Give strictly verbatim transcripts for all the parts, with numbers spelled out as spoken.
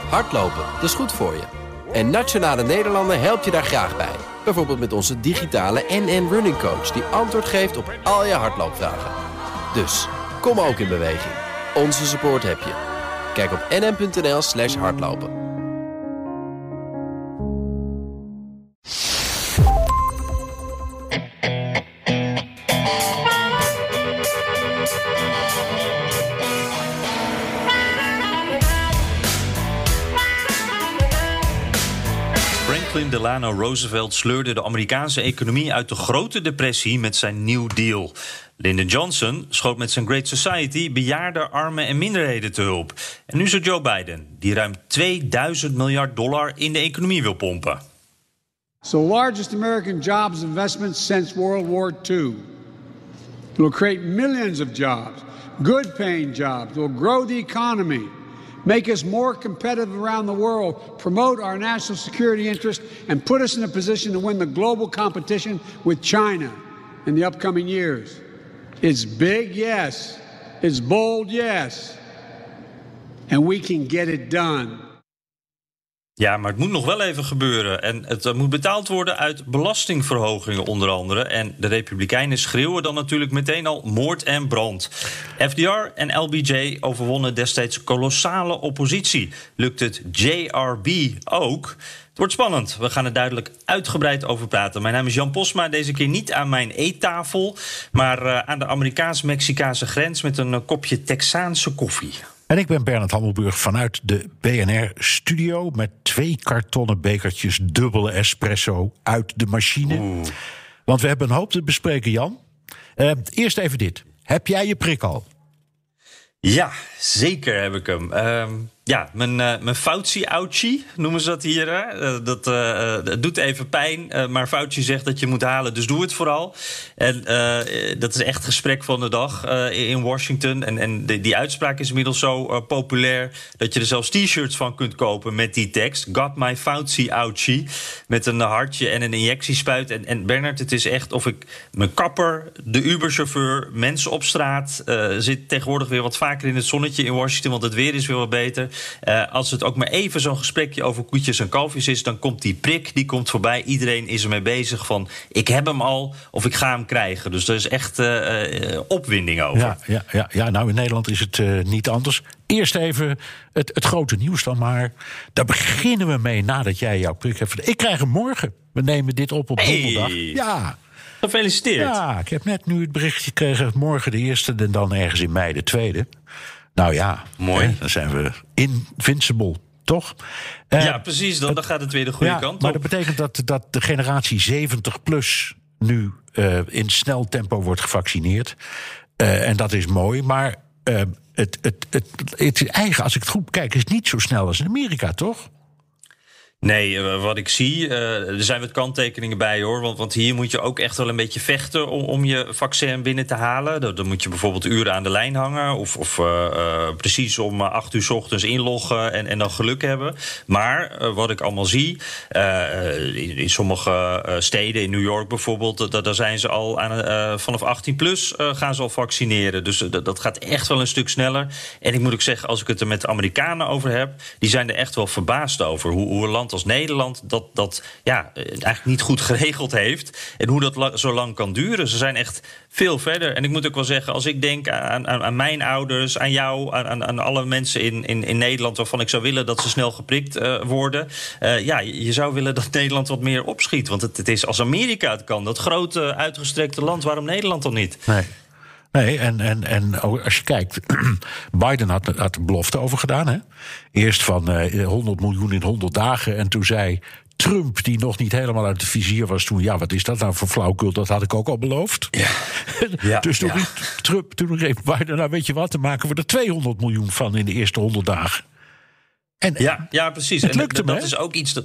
Hardlopen, dat is goed voor je. En Nationale Nederlanden helpt je daar graag bij. Bijvoorbeeld met onze digitale N N Running Coach... die antwoord geeft op al je hardloopvragen. Dus, kom ook in beweging. Onze support heb je. Kijk op nn.nl slash hardlopen. Franklin Delano Roosevelt sleurde de Amerikaanse economie uit de grote depressie met zijn New Deal. Lyndon Johnson schoot met zijn Great Society bejaarden, armen en minderheden te hulp. En nu is het Joe Biden, die ruim tweeduizend miljard dollar in de economie wil pompen. It's the largest American jobs investment since World War Two. It will create millions of jobs, good paying jobs. It will grow the economy. Make us more competitive around the world, promote our national security interest, and put us in a position to win the global competition with China in the upcoming years. It's big, yes. It's bold, yes. And we can get it done. Ja, maar het moet nog wel even gebeuren. En het moet betaald worden uit belastingverhogingen onder andere. En de Republikeinen schreeuwen dan natuurlijk meteen al moord en brand. F D R en L B J overwonnen destijds kolossale oppositie. Lukt het J R B ook? Het wordt spannend. We gaan er duidelijk uitgebreid over praten. Mijn naam is Jan Posma, deze keer niet aan mijn eettafel... maar uh, aan de Amerikaans-Mexicaanse grens met een uh, kopje Texaanse koffie. En ik ben Bernard Hammelburg vanuit de B N R-studio... met twee kartonnen bekertjes dubbele espresso uit de machine. Oeh. Want we hebben een hoop te bespreken, Jan. Uh, eerst even dit. Heb jij je prik al? Ja, zeker heb ik hem. Uh, ja, mijn, uh, mijn Fauci-ouchie noemen ze dat hier. Hè? Uh, dat, uh, dat doet even pijn, uh, maar Fauci zegt dat je moet halen, dus doe het vooral. En uh, dat is echt gesprek van de dag uh, in Washington. En, en de, die uitspraak is inmiddels zo uh, populair... dat je er zelfs t-shirts van kunt kopen met die tekst. Got my Fauci-ouchie. Met een hartje en een injectiespuit. En, en Bernard, het is echt of ik mijn kapper, de Uber-chauffeur... mensen op straat, uh, zit tegenwoordig weer wat vaker in het zonnetje in Washington... want het weer is weer wat beter... Uh, als het ook maar even zo'n gesprekje over koetjes en kalfjes is... dan komt die prik, die komt voorbij. Iedereen is ermee bezig van, ik heb hem al of ik ga hem krijgen. Dus er is echt uh, uh, opwinding over. Ja, ja, ja, ja, nou in Nederland is het uh, niet anders. Eerst even het, het grote nieuws dan maar. Daar beginnen we mee nadat jij jouw prik hebt. Ik krijg hem morgen. We nemen dit op op hey. donderdag. Ja. Gefeliciteerd. Ja, ik heb net nu het berichtje gekregen. Morgen de eerste en dan ergens in mei de tweede. Nou ja, mooi. Hè, dan zijn we invincible, toch? Uh, ja, precies. Dan, dan gaat het weer de goede ja, kant op. Maar dat betekent dat, dat de generatie zeventig plus nu uh, in snel tempo wordt gevaccineerd. Uh, en dat is mooi, maar uh, het, het, het, het is eigenlijk, als ik het goed bekijk, is het niet zo snel als in Amerika, toch? Nee, wat ik zie, uh, er zijn wat kanttekeningen bij hoor. Want, want hier moet je ook echt wel een beetje vechten om, om je vaccin binnen te halen. Dan, dan moet je bijvoorbeeld uren aan de lijn hangen. Of, of uh, uh, precies om acht uur 's ochtends inloggen en, en dan geluk hebben. Maar uh, wat ik allemaal zie, uh, in, in sommige uh, steden, in New York bijvoorbeeld, da, daar zijn ze al aan, uh, vanaf achttien plus uh, gaan ze al vaccineren. Dus uh, dat gaat echt wel een stuk sneller. En ik moet ook zeggen, als ik het er met de Amerikanen over heb, die zijn er echt wel verbaasd over hoe, hoe een land als Nederland dat, dat ja, eigenlijk niet goed geregeld heeft. En hoe dat la- zo lang kan duren. Ze zijn echt veel verder. En ik moet ook wel zeggen, als ik denk aan, aan, aan mijn ouders, aan jou, aan, aan alle mensen in, in, in Nederland waarvan ik zou willen dat ze snel geprikt uh, worden. Uh, ja, je zou willen dat Nederland wat meer opschiet. Want het, het is als Amerika het kan, dat grote uitgestrekte land, waarom Nederland dan niet? Nee. Nee, en, en, en als je kijkt, Biden had, had er belofte over gedaan. Hè? Eerst van uh, honderd miljoen in honderd dagen. En toen zei Trump, die nog niet helemaal uit het vizier was toen... ja, wat is dat nou voor flauwkul, dat had ik ook al beloofd. Ja. Ja, dus toen, ja. riep Trump, toen riep Biden, nou weet je wat, dan maken we er tweehonderd miljoen van in de eerste honderd dagen. En, ja, ja, precies. Het lukte en dat me, is ook iets dat...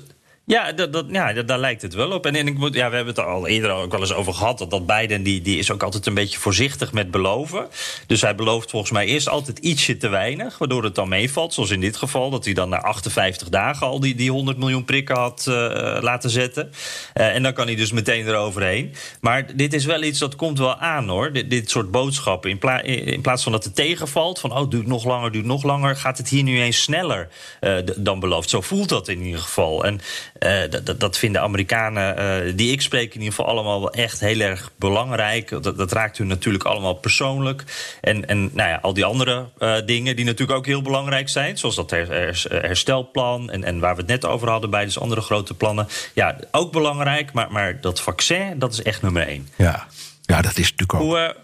Ja, dat, dat, ja, dat, daar lijkt het wel op. En, en ik moet, ja, we hebben het er al eerder ook wel eens over gehad. Dat, dat Biden die, die is ook altijd een beetje voorzichtig met beloven. Dus hij belooft volgens mij eerst altijd ietsje te weinig, waardoor het dan meevalt. Zoals in dit geval, dat hij dan na achtenvijftig dagen al die, die honderd miljoen prikken had uh, laten zetten. Uh, en dan kan hij dus meteen eroverheen. Maar dit is wel iets dat komt wel aan, hoor. Dit, dit soort boodschappen. In, pla- in plaats van dat het tegenvalt, van oh, duurt nog langer, duurt nog langer, gaat het hier nu eens sneller uh, d- dan beloofd. Zo voelt dat in ieder geval. En Uh, dat, dat vinden Amerikanen, uh, die ik spreek in ieder geval, allemaal wel echt heel erg belangrijk. Dat, dat raakt hun natuurlijk allemaal persoonlijk. En, en nou ja, al die andere uh, dingen die natuurlijk ook heel belangrijk zijn, zoals dat her, her, herstelplan en, en waar we het net over hadden bij dus andere grote plannen. Ja, ook belangrijk, maar, maar dat vaccin, dat is echt nummer één. Ja, ja dat is natuurlijk ook. Hoe, uh,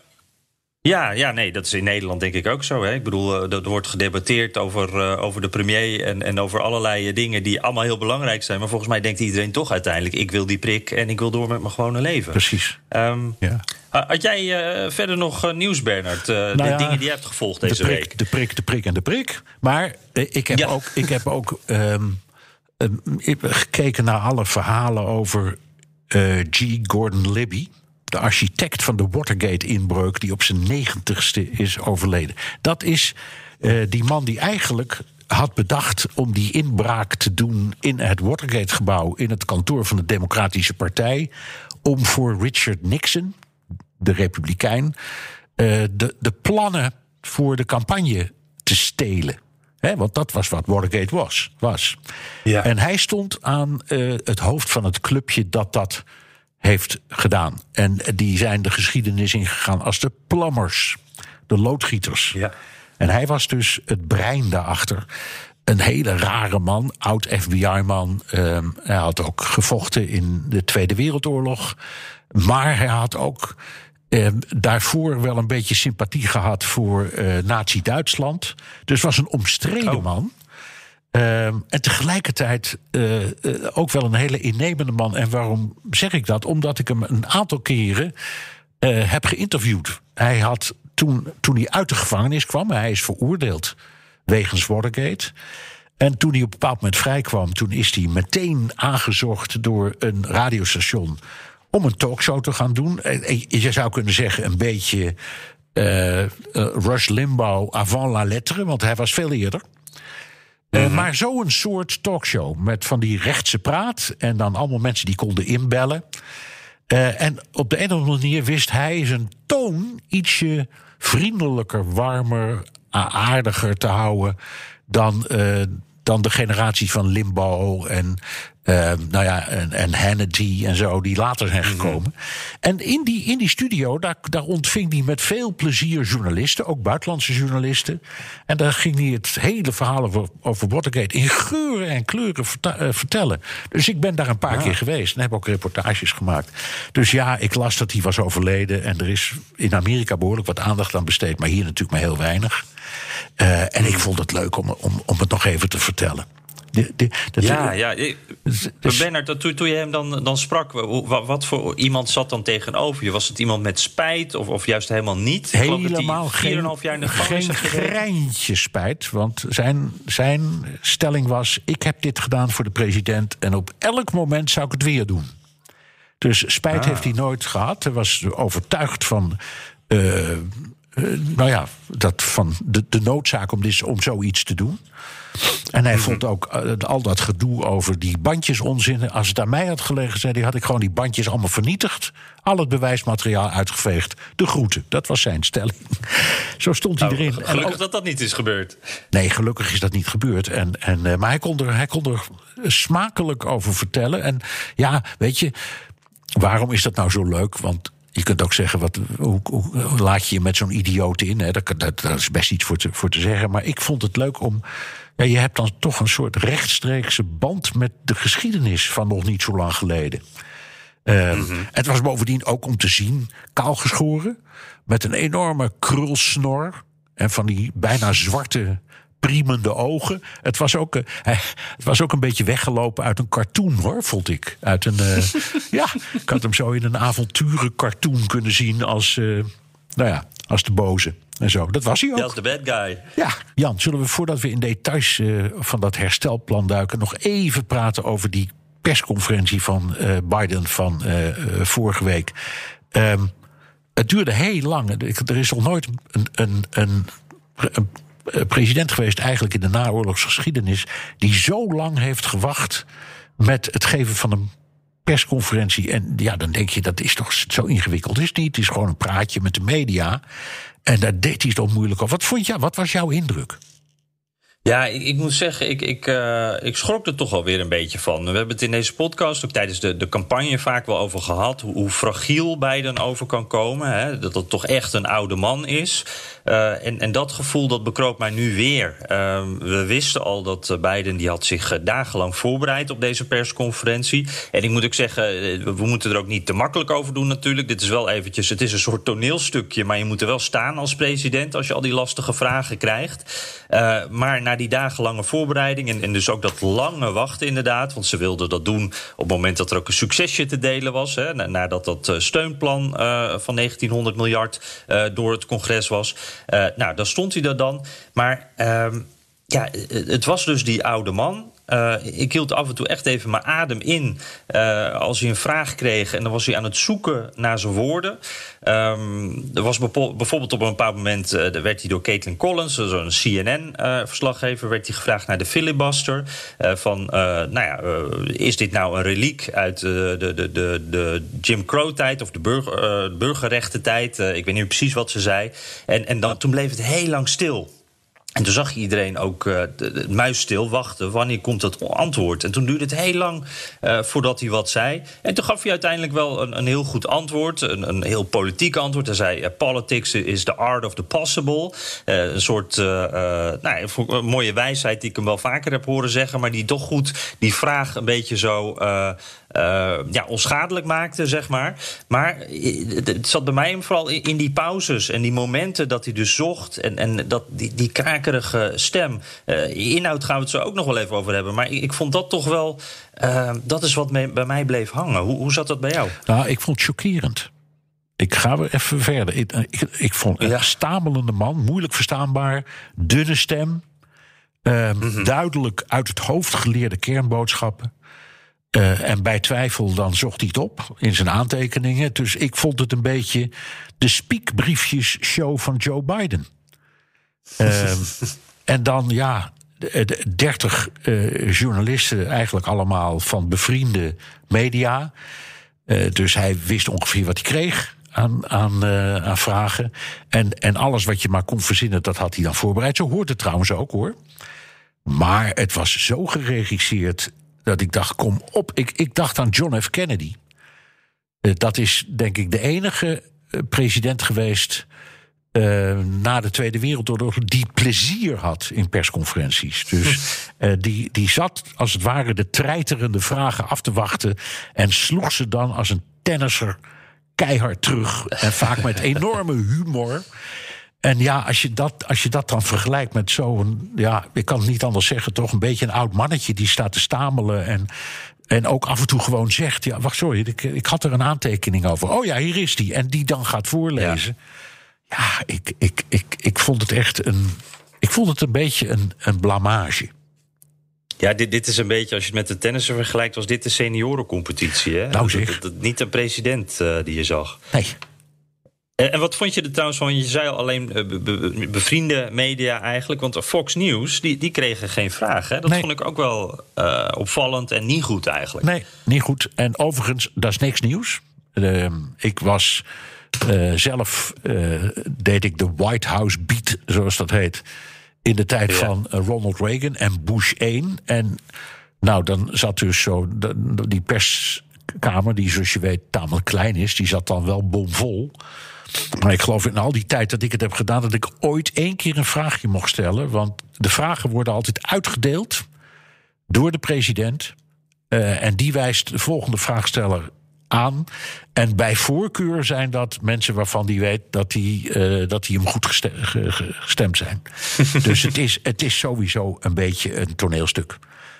Ja, ja, nee, dat is in Nederland denk ik ook zo. Hè. Ik bedoel, er wordt gedebatteerd over, uh, over de premier en, en over allerlei dingen die allemaal heel belangrijk zijn. Maar volgens mij denkt iedereen toch uiteindelijk, ik wil die prik en ik wil door met mijn gewone leven. Precies. Um, ja. Had jij uh, verder nog uh, nieuws, Bernard? Uh, nou de ja, dingen die je hebt gevolgd deze de prik, week? De prik, de prik en de prik. Maar uh, ik heb ja. ook, ik heb ook um, um, ik heb gekeken naar alle verhalen over uh, G. Gordon Liddy, de architect van de Watergate-inbreuk, die op zijn negentigste is overleden. Dat is uh, die man die eigenlijk had bedacht om die inbraak te doen in het Watergate-gebouw, in het kantoor van de Democratische Partij, om voor Richard Nixon, de Republikein, uh, de, de plannen voor de campagne te stelen. He, want dat was wat Watergate was. was. Ja. En hij stond aan uh, het hoofd van het clubje dat dat heeft gedaan. En die zijn de geschiedenis ingegaan als de plumbers, de loodgieters. Ja. En hij was dus het brein daarachter. Een hele rare man, oud F B I-man. Um, hij had ook gevochten in de Tweede Wereldoorlog. Maar hij had ook um, daarvoor wel een beetje sympathie gehad voor uh, Nazi-Duitsland. Dus was een omstreden oh. man. Um, en tegelijkertijd uh, uh, ook wel een hele innemende man. En waarom zeg ik dat? Omdat ik hem een aantal keren uh, heb geïnterviewd. Hij had toen, toen hij uit de gevangenis kwam, hij is veroordeeld wegens Watergate. En toen hij op een bepaald moment vrijkwam, toen is hij meteen aangezocht door een radiostation om een talkshow te gaan doen. Je zou kunnen zeggen een beetje uh, uh, Rush Limbaugh avant la lettre, want hij was veel eerder. Uh, maar zo'n soort talkshow met van die rechtse praat en dan allemaal mensen die konden inbellen. Uh, en op de een of andere manier wist hij zijn toon ietsje vriendelijker, warmer, aardiger te houden dan, uh, dan de generatie van Limbaugh en, uh, nou ja, en, en Hannity en zo, die later zijn gekomen. Mm-hmm. En in die, in die studio, daar, daar ontving hij met veel plezier journalisten, ook buitenlandse journalisten. En daar ging hij het hele verhaal over, over Watergate in geuren en kleuren verta- uh, vertellen. Dus ik ben daar een paar ja. keer geweest en heb ook reportages gemaakt. Dus ja, ik las dat hij was overleden en er is in Amerika behoorlijk wat aandacht aan besteed, maar hier natuurlijk maar heel weinig. Uh, en mm. ik vond het leuk om, om, om het nog even te vertellen. De, de, de, ja, ja. Ik, dus, Bernard, dat, toen, toen je hem dan, dan sprak, wat, wat voor iemand zat dan tegenover je? Was het iemand met spijt of, of juist helemaal niet? Helemaal geen, jaar in de geen greintje spijt. Want zijn, zijn stelling was, ik heb dit gedaan voor de president en op elk moment zou ik het weer doen. Dus spijt ah. heeft hij nooit gehad. Hij was overtuigd van Uh, uh, nou ja, dat van de, de noodzaak om, dit, om zoiets te doen. En hij mm-hmm. vond ook uh, al dat gedoe over die bandjes onzin. Als het aan mij had gelegen, zei hij, had ik gewoon die bandjes allemaal vernietigd. Al het bewijsmateriaal uitgeveegd. De groeten, dat was zijn stelling. Zo stond hij nou, erin. Gelukkig en ook, dat dat niet is gebeurd. Nee, gelukkig is dat niet gebeurd. En, en, uh, maar hij kon, er, hij kon er smakelijk over vertellen. En ja, weet je, waarom is dat nou zo leuk? Want je kunt ook zeggen, wat, hoe, hoe laat je je met zo'n idioot in? Hè? Dat, dat, dat is best iets voor te, voor te zeggen. Maar ik vond het leuk om. Ja, je hebt dan toch een soort rechtstreekse band met de geschiedenis van nog niet zo lang geleden. Uh, mm-hmm. Het was bovendien ook om te zien, kaalgeschoren, met een enorme krulsnor en van die bijna zwarte priemende ogen. Het was ook, uh, het was ook een beetje weggelopen uit een cartoon, hoor, vond ik. Uit een, uh, ja, ik had hem zo in een avonturencartoon kunnen zien als, uh, nou ja, als de boze. En zo, dat was hij ook. Dat is de bad guy. Ja, Jan, zullen we voordat we in details uh, van dat herstelplan duiken nog even praten over die persconferentie van uh, Biden van uh, uh, vorige week. Um, het duurde heel lang. Er is nog nooit een, een, een, een president geweest, eigenlijk in de naoorlogsgeschiedenis, die zo lang heeft gewacht met het geven van een persconferentie. En ja, dan denk je, dat is toch zo ingewikkeld. Is niet. Het is gewoon een praatje met de media. En daar deed hij toch moeilijk over. Wat vond je, wat was jouw indruk? Ja, ik, ik moet zeggen, ik, ik, uh, ik schrok er toch alweer een beetje van. We hebben het in deze podcast ook tijdens de, de campagne vaak wel over gehad. Hoe, hoe fragiel Biden over kan komen. Hè? Dat het toch echt een oude man is. Uh, en, en dat gevoel dat bekroop mij nu weer. Uh, we wisten al dat Biden die had zich dagenlang voorbereid op deze persconferentie. En ik moet ook zeggen, we moeten er ook niet te makkelijk over doen natuurlijk. Dit is wel eventjes, het is een soort toneelstukje. Maar je moet er wel staan als president als je al die lastige vragen krijgt. Uh, maar na die dagenlange voorbereiding en, en dus ook dat lange wachten inderdaad. Want ze wilden dat doen op het moment dat er ook een succesje te delen was. Hè, nadat dat steunplan uh, van negentienhonderd miljard uh, door het congres was. Uh, nou, dan stond hij er dan. Maar uh, ja, het was dus die oude man. Uh, ik hield af en toe echt even mijn adem in uh, als hij een vraag kreeg. En dan was hij aan het zoeken naar zijn woorden. Um, er was bepo- bijvoorbeeld op een bepaald moment uh, werd hij door Caitlin Collins, zo'n C N N-verslaggever, uh, werd hij gevraagd naar de filibuster. Uh, van, uh, nou ja, uh, is dit nou een reliek uit uh, de, de, de, de Jim Crow-tijd of de burger, uh, burgerrechtentijd? Uh, ik weet niet precies wat ze zei. En, en dan, toen bleef het heel lang stil. En toen zag je iedereen ook uh, het muisstil wachten. Wanneer komt dat antwoord? En toen duurde het heel lang uh, voordat hij wat zei. En toen gaf hij uiteindelijk wel een, een heel goed antwoord. Een, een heel politiek antwoord. Hij zei, uh, politics is the art of the possible. Uh, een soort uh, uh, nou, een mooie wijsheid die ik hem wel vaker heb horen zeggen. Maar die toch goed die vraag een beetje zo Uh, Uh, ja, onschadelijk maakte, zeg maar. Maar het zat bij mij vooral in die pauzes en die momenten dat hij dus zocht. En, en dat, die, die krakerige stem. Uh, inhoud gaan we het zo ook nog wel even over hebben. Maar ik, ik vond dat toch wel, uh, dat is wat me, bij mij bleef hangen. Hoe, hoe zat dat bij jou? Nou, ik vond het chockerend. Ik ga weer even verder. Ik, ik, ik vond een ja. stamelende man, moeilijk verstaanbaar, dunne stem. Uh, mm-hmm. Duidelijk uit het hoofd geleerde kernboodschappen. Uh, en bij twijfel dan zocht hij het op in zijn aantekeningen. Dus ik vond het een beetje de spiekbriefjes-show van Joe Biden. Uh, en dan, ja, dertig uh, journalisten, eigenlijk allemaal van bevriende media. Uh, dus hij wist ongeveer wat hij kreeg aan, aan, uh, aan vragen. En, en alles wat je maar kon verzinnen, dat had hij dan voorbereid. Zo hoort het trouwens ook, hoor. Maar het was zo geregisseerd dat ik dacht, kom op. Ik, ik dacht aan John F. Kennedy. Uh, dat is denk ik de enige uh, president geweest Uh, na de Tweede Wereldoorlog die plezier had in persconferenties. Dus uh, die, die zat als het ware de treiterende vragen af te wachten en sloeg ze dan als een tennisser keihard terug. En vaak met enorme humor. En ja, als je dat, als je dat dan vergelijkt met zo'n, ja, ik kan het niet anders zeggen, toch een beetje een oud mannetje die staat te stamelen en, en ook af en toe gewoon zegt, ja, wacht, sorry, ik, ik had er een aantekening over. Oh ja, hier is die. En die dan gaat voorlezen. Ja. Ja, ik, ik, ik, ik vond het echt een. Ik vond het een beetje een, een blamage. Ja, dit, dit is een beetje, als je het met de tennissen vergelijkt, was dit de seniorencompetitie, hè? Nou zeg. Dat, dat, dat, niet een president uh, die je zag. Nee. En, en wat vond je er trouwens van? Je zei al alleen uh, be, be, bevriende media eigenlijk. Want Fox News, die, die kregen geen vraag. Hè? Dat nee. vond ik ook wel uh, opvallend en niet goed eigenlijk. Nee, niet goed. En overigens, dat is niks nieuws. Uh, ik was. Uh, zelf uh, deed ik de White House beat, zoals dat heet, in de tijd ja. van uh, Ronald Reagan en Bush één. En nou, dan zat dus zo de, die perskamer, die zoals je weet tamelijk klein is, die zat dan wel bomvol. Maar ik geloof in al die tijd dat ik het heb gedaan, dat ik ooit één keer een vraagje mocht stellen. Want de vragen worden altijd uitgedeeld door de president. Uh, en die wijst de volgende vraagsteller aan. En bij voorkeur zijn dat mensen waarvan die weet dat die, uh, dat die hem goed gestemd zijn. Dus het is, het is sowieso een beetje een toneelstuk.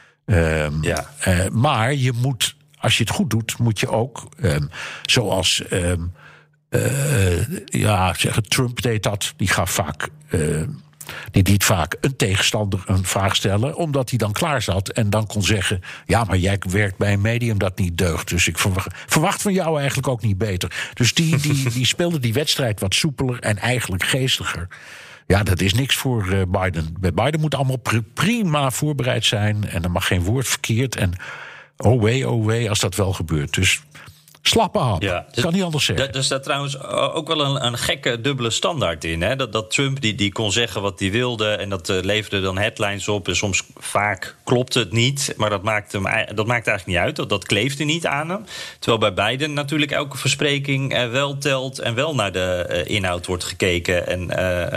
Um, ja. uh, maar je moet, als je het goed doet, moet je ook, um, zoals um, uh, ja, zeggen, Trump deed dat. Die gaf vaak uh, die liet vaak een tegenstander een vraag stellen, omdat hij dan klaar zat en dan kon zeggen: ja, maar jij werkt bij een medium dat niet deugt, dus ik verwacht van jou eigenlijk ook niet beter. Dus die, die, die speelde die wedstrijd wat soepeler en eigenlijk geestiger. Ja, dat is niks voor uh, Biden. Bij Biden moet allemaal prima voorbereid zijn en er mag geen woord verkeerd. En oh wee, oh wee, als dat wel gebeurt. Dus slappe hap, ja, dus, kan niet anders zeggen. Er staat trouwens ook wel een, een gekke dubbele standaard in. Hè? Dat, dat Trump die, die kon zeggen wat hij wilde en dat uh, leverde dan headlines op. En soms vaak klopt het niet, maar dat maakt, hem, dat maakt eigenlijk niet uit. Dat, dat kleefde niet aan hem. Terwijl bij Biden natuurlijk elke verspreking uh, wel telt en wel naar de uh, inhoud wordt gekeken. En,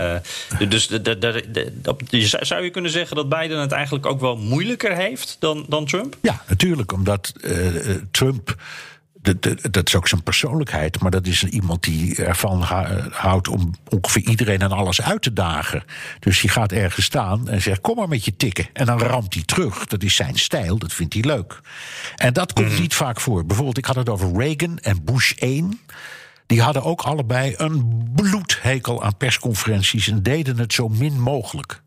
uh, uh, dus de, de, de, de, de, zou je kunnen zeggen dat Biden het eigenlijk ook wel moeilijker heeft dan, dan Trump? Ja, natuurlijk, omdat uh, Trump... Dat, dat, dat is ook zijn persoonlijkheid, maar dat is iemand die ervan houdt om ongeveer iedereen en alles uit te dagen. Dus die gaat ergens staan en zegt: kom maar met je tikken. En dan ramt hij terug. Dat is zijn stijl, dat vindt hij leuk. En dat komt mm. niet vaak voor. Bijvoorbeeld, ik had het over Reagan en Bush één. Die hadden ook allebei een bloedhekel aan persconferenties en deden het zo min mogelijk.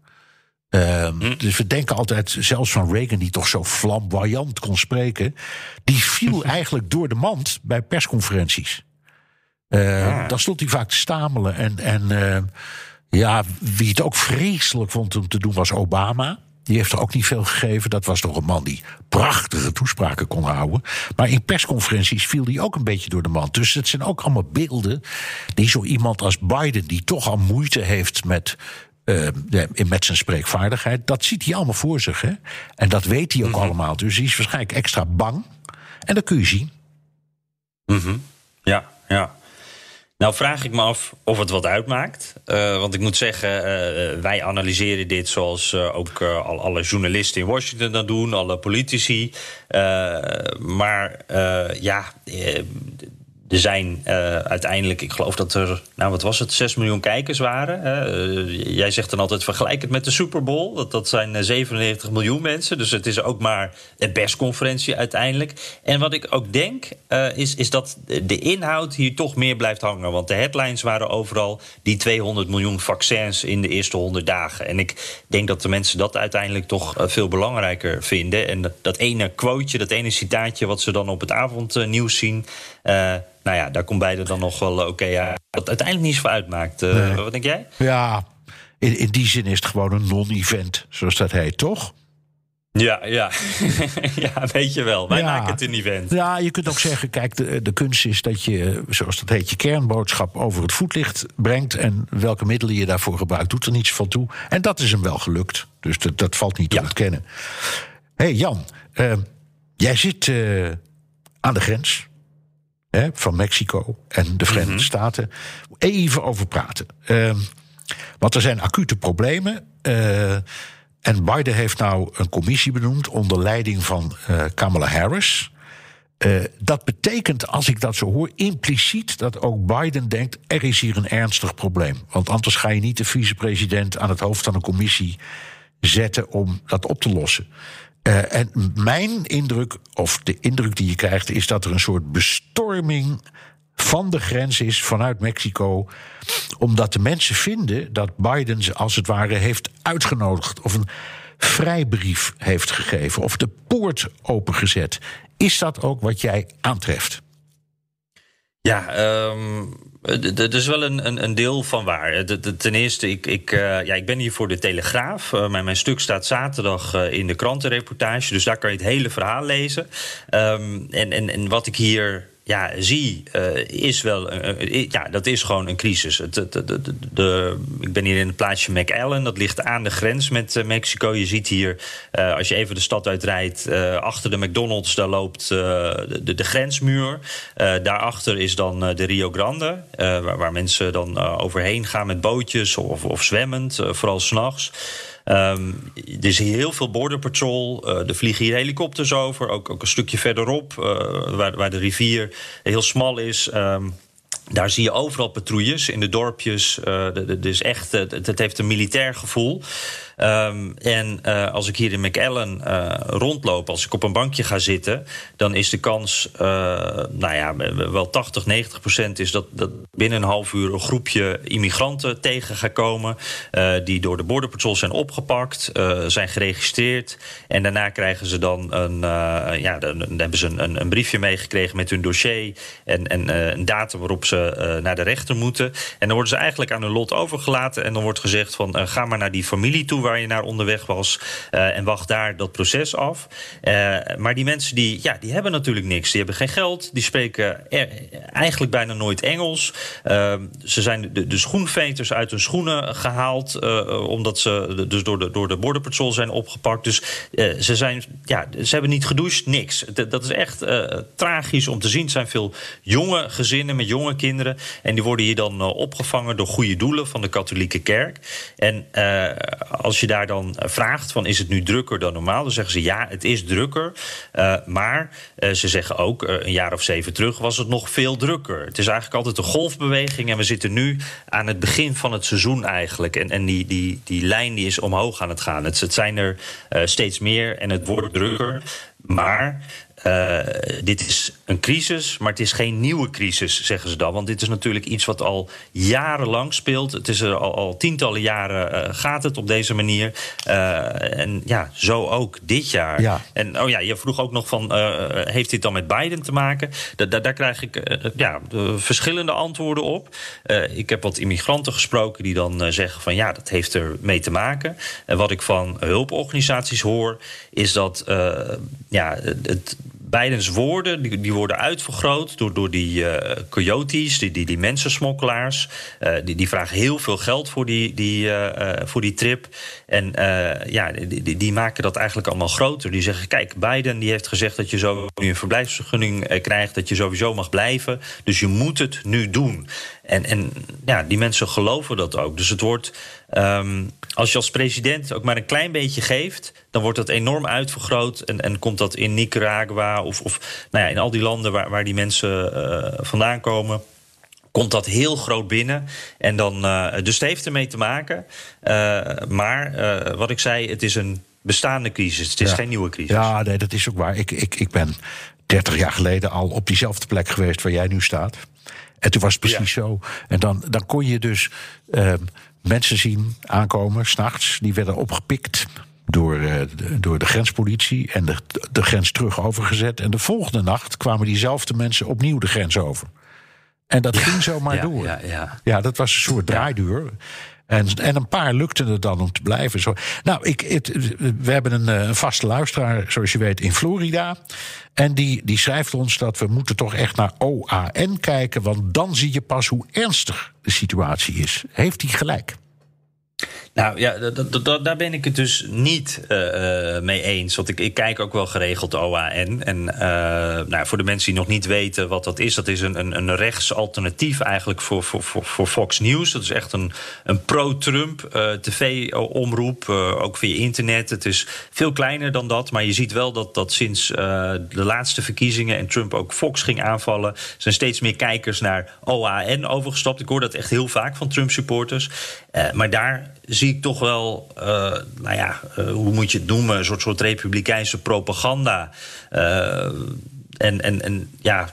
Uh, hm. Dus we denken altijd, zelfs van Reagan, die toch zo flamboyant kon spreken, die viel eigenlijk door de mand bij persconferenties. Uh, ja. Dan stond hij vaak te stamelen. En, en uh, ja, wie het ook vreselijk vond om te doen was Obama. Die heeft er ook niet veel gegeven. Dat was toch een man die prachtige toespraken kon houden. Maar in persconferenties viel hij ook een beetje door de mand. Dus het zijn ook allemaal beelden die zo iemand als Biden, die toch al moeite heeft met Uh, met zijn spreekvaardigheid, dat ziet hij allemaal voor zich. Hè? En dat weet hij ook mm-hmm. allemaal. Dus hij is waarschijnlijk extra bang. En dat kun je zien. Mm-hmm. Ja, ja. Nou vraag ik me af of het wat uitmaakt. Uh, want ik moet zeggen, uh, wij analyseren dit zoals uh, ook uh, al alle journalisten in Washington dat doen, alle politici. Uh, maar uh, ja... Uh, Er zijn uh, uiteindelijk, ik geloof dat er, nou wat was het, zes miljoen kijkers waren. Uh, jij zegt dan altijd, vergelijk het met de Super Bowl. Dat, dat zijn zevenennegentig miljoen mensen. Dus het is ook maar een persconferentie uiteindelijk. En wat ik ook denk, uh, is, is dat de inhoud hier toch meer blijft hangen. Want de headlines waren overal die tweehonderd miljoen vaccins in de eerste honderd dagen. En ik denk dat de mensen dat uiteindelijk toch uh, veel belangrijker vinden. En dat, dat ene quoteje, dat ene citaatje wat ze dan op het avondnieuws zien, Uh, nou ja, daar komt beide dan nog wel oké okay, ja, wat uiteindelijk niet zoveel uitmaakt. Uh, nee. Wat denk jij? Ja, in, in die zin is het gewoon een non-event, zoals dat heet, toch? Ja, ja. ja, weet je wel. Wij ja. maken het een event. Ja, je kunt ook zeggen, kijk, de, de kunst is dat je, zoals dat heet, je kernboodschap over het voetlicht brengt. En welke middelen je daarvoor gebruikt, doet er niets van toe. En dat is hem wel gelukt. Dus dat, dat valt niet te ja. ontkennen. Hé hey Jan, uh, jij zit uh, aan de grens. He, van Mexico en de Verenigde mm-hmm. Staten. Even over praten. Uh, want er zijn acute problemen. Uh, en Biden heeft nou een commissie benoemd onder leiding van uh, Kamala Harris. Uh, dat betekent, als ik dat zo hoor, impliciet dat ook Biden denkt, er is hier een ernstig probleem. Want anders ga je niet de vicepresident aan het hoofd van een commissie zetten om dat op te lossen. Uh, en mijn indruk, of de indruk die je krijgt, is dat er een soort bestorming van de grens is vanuit Mexico, omdat de mensen vinden dat Biden ze als het ware heeft uitgenodigd of een vrijbrief heeft gegeven of de poort opengezet. Is dat ook wat jij aantreft? Ja, um, er is wel een, een, een deel van waar. De, de, ten eerste, ik, ik, uh, ja, ik ben hier voor de Telegraaf. Uh, mijn, mijn stuk staat zaterdag uh, in de krantenreportage, dus daar kan je het hele verhaal lezen. Um, en, en, en wat ik hier ja, zie, uh, is wel, uh, ja, dat is gewoon een crisis. Het, de, de, de, de, ik ben hier in het plaatsje McAllen, dat ligt aan de grens met uh, Mexico. Je ziet hier, uh, als je even de stad uitrijdt, uh, achter de McDonald's, daar loopt uh, de, de grensmuur. Uh, daarachter is dan uh, de Rio Grande, uh, waar, waar mensen dan uh, overheen gaan met bootjes of, of zwemmend, uh, vooral 's nachts. Um, er is hier heel veel border patrol. Uh, er vliegen hier helikopters over. Ook, ook een stukje verderop, uh, waar, waar de rivier heel smal is. Um, daar zie je overal patrouilles in de dorpjes. Uh, de, de, dus echt, het, het heeft een militair gevoel. Um, en uh, als ik hier in McAllen uh, rondloop, als ik op een bankje ga zitten, dan is de kans, uh, nou ja, wel tachtig, negentig procent is dat, dat binnen een half uur een groepje immigranten tegen gaat komen, uh, die door de Border Patrol zijn opgepakt, uh, zijn geregistreerd. En daarna krijgen ze dan een, uh, ja, dan, dan hebben ze een, een briefje meegekregen met hun dossier en, en uh, een datum waarop ze uh, naar de rechter moeten. En dan worden ze eigenlijk aan hun lot overgelaten en dan wordt gezegd van uh, ga maar naar die familie toe waar je naar onderweg was uh, en wacht daar dat proces af. Uh, maar die mensen die, ja, die hebben natuurlijk niks. Die hebben geen geld, die spreken er, eigenlijk bijna nooit Engels. Uh, ze zijn de, de schoenveters uit hun schoenen gehaald, uh, omdat ze dus door de, door de Border Patrol zijn opgepakt. Dus uh, ze, zijn, ja, ze hebben niet gedoucht, niks. D- dat is echt uh, tragisch om te zien. Het zijn veel jonge gezinnen met jonge kinderen en die worden hier dan uh, opgevangen door goede doelen van de katholieke kerk. En uh, als je daar dan vraagt van is het nu drukker dan normaal, dan zeggen ze ja, het is drukker. Uh, maar uh, ze zeggen ook, uh, een jaar of zeven terug was het nog veel drukker. Het is eigenlijk altijd een golfbeweging en we zitten nu aan het begin van het seizoen eigenlijk. En, en die, die, die lijn die is omhoog aan het gaan. Het, het zijn er uh, steeds meer en het wordt drukker. Maar Uh, dit is een crisis, maar het is geen nieuwe crisis, zeggen ze dan. Want dit is natuurlijk iets wat al jarenlang speelt. Het is er al, al tientallen jaren uh, gaat het op deze manier. Uh, en ja, zo ook dit jaar. Ja. En oh ja, je vroeg ook nog van, uh, heeft dit dan met Biden te maken? Da- da- daar krijg ik uh, ja, verschillende antwoorden op. Uh, ik heb wat immigranten gesproken die dan uh, zeggen van ja, dat heeft er mee te maken. En wat ik van hulporganisaties hoor, is dat uh, ja, het Bidens woorden die, die worden uitvergroot door, door die uh, coyotes, die, die, die mensensmokkelaars. Uh, die, die vragen heel veel geld voor die, die, uh, uh, voor die trip. En uh, ja, die, die, die maken dat eigenlijk allemaal groter. Die zeggen, kijk, Biden die heeft gezegd dat je zo nu een verblijfsvergunning uh, krijgt, dat je sowieso mag blijven. Dus je moet het nu doen. En, en ja, die mensen geloven dat ook. Dus het wordt, um, als je als president ook maar een klein beetje geeft, dan wordt dat enorm uitvergroot. En, en komt dat in Nicaragua of, of nou ja, in al die landen waar, waar die mensen uh, vandaan komen, komt dat heel groot binnen. En dan, uh, dus het heeft ermee te maken. Uh, maar uh, wat ik zei, het is een bestaande crisis. Het is ja. geen nieuwe crisis. Ja, nee, dat is ook waar. Ik, ik, ik ben dertig jaar geleden al op diezelfde plek geweest waar jij nu staat. En toen was het precies ja. zo. En dan, dan kon je dus uh, mensen zien aankomen, 's nachts. Die werden opgepikt door, uh, de, door de grenspolitie en de, de grens terug overgezet. En de volgende nacht kwamen diezelfde mensen opnieuw de grens over. En dat ja, ging zomaar ja, door. Ja, ja. ja, dat was een soort draaideur. En, en een paar lukte het dan om te blijven. Zo. Nou, ik, het, we hebben een, een vaste luisteraar, zoals je weet, in Florida. En die, die schrijft ons dat we moeten toch echt naar O A N kijken, want dan zie je pas hoe ernstig de situatie is. Heeft hij gelijk? Nou ja, d- d- d- daar ben ik het dus niet uh, mee eens. Want ik, ik kijk ook wel geregeld O A N. En uh, nou, voor de mensen die nog niet weten wat dat is, dat is een, een, een rechts alternatief eigenlijk voor, voor, voor, voor Fox News. Dat is echt een, een pro-Trump uh, tv-omroep, uh, ook via internet. Het is veel kleiner dan dat, maar je ziet wel dat, dat sinds uh, de laatste verkiezingen en Trump ook Fox ging aanvallen, zijn steeds meer kijkers naar O A N overgestapt. Ik hoor dat echt heel vaak van Trump-supporters. Uh, maar daar zie ik toch wel, uh, nou ja, uh, hoe moet je het noemen, een soort, soort republikeinse propaganda. Uh, en, en, en ja,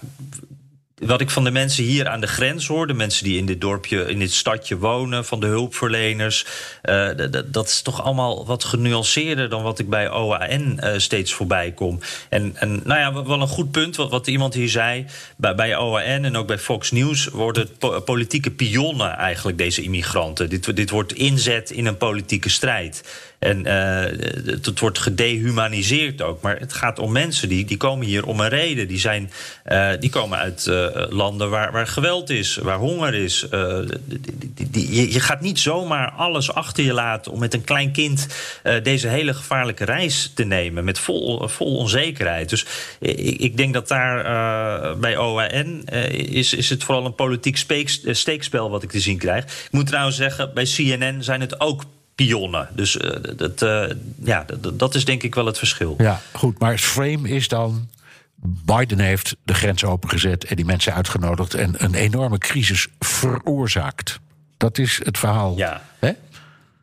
wat ik van de mensen hier aan de grens hoor, de mensen die in dit dorpje, in dit stadje wonen, van de hulpverleners, uh, d- d- dat is toch allemaal wat genuanceerder dan wat ik bij O A N uh, steeds voorbij kom. En, en nou ja, wel een goed punt, wat, wat iemand hier zei, bij, bij O A N en ook bij Fox News worden het po- politieke pionnen eigenlijk, deze immigranten. Dit, dit wordt inzet in een politieke strijd. En uh, het, het wordt gedehumaniseerd ook. Maar het gaat om mensen die, die komen hier om een reden. Die, zijn, uh, die komen uit uh, landen waar, waar geweld is, waar honger is. Uh, die, die, die, je, je gaat niet zomaar alles achter je laten om met een klein kind uh, deze hele gevaarlijke reis te nemen. Met vol, vol onzekerheid. Dus ik, ik denk dat daar uh, bij O A N uh, is, is het vooral een politiek speek, steekspel wat ik te zien krijg. Ik moet trouwens zeggen, bij C N N zijn het ook pionnen. Dus uh, dat, uh, ja, dat, dat is denk ik wel het verschil. Ja, goed. Maar het frame is dan, Biden heeft de grens opengezet en die mensen uitgenodigd en een enorme crisis veroorzaakt. Dat is het verhaal. Ja. Hè?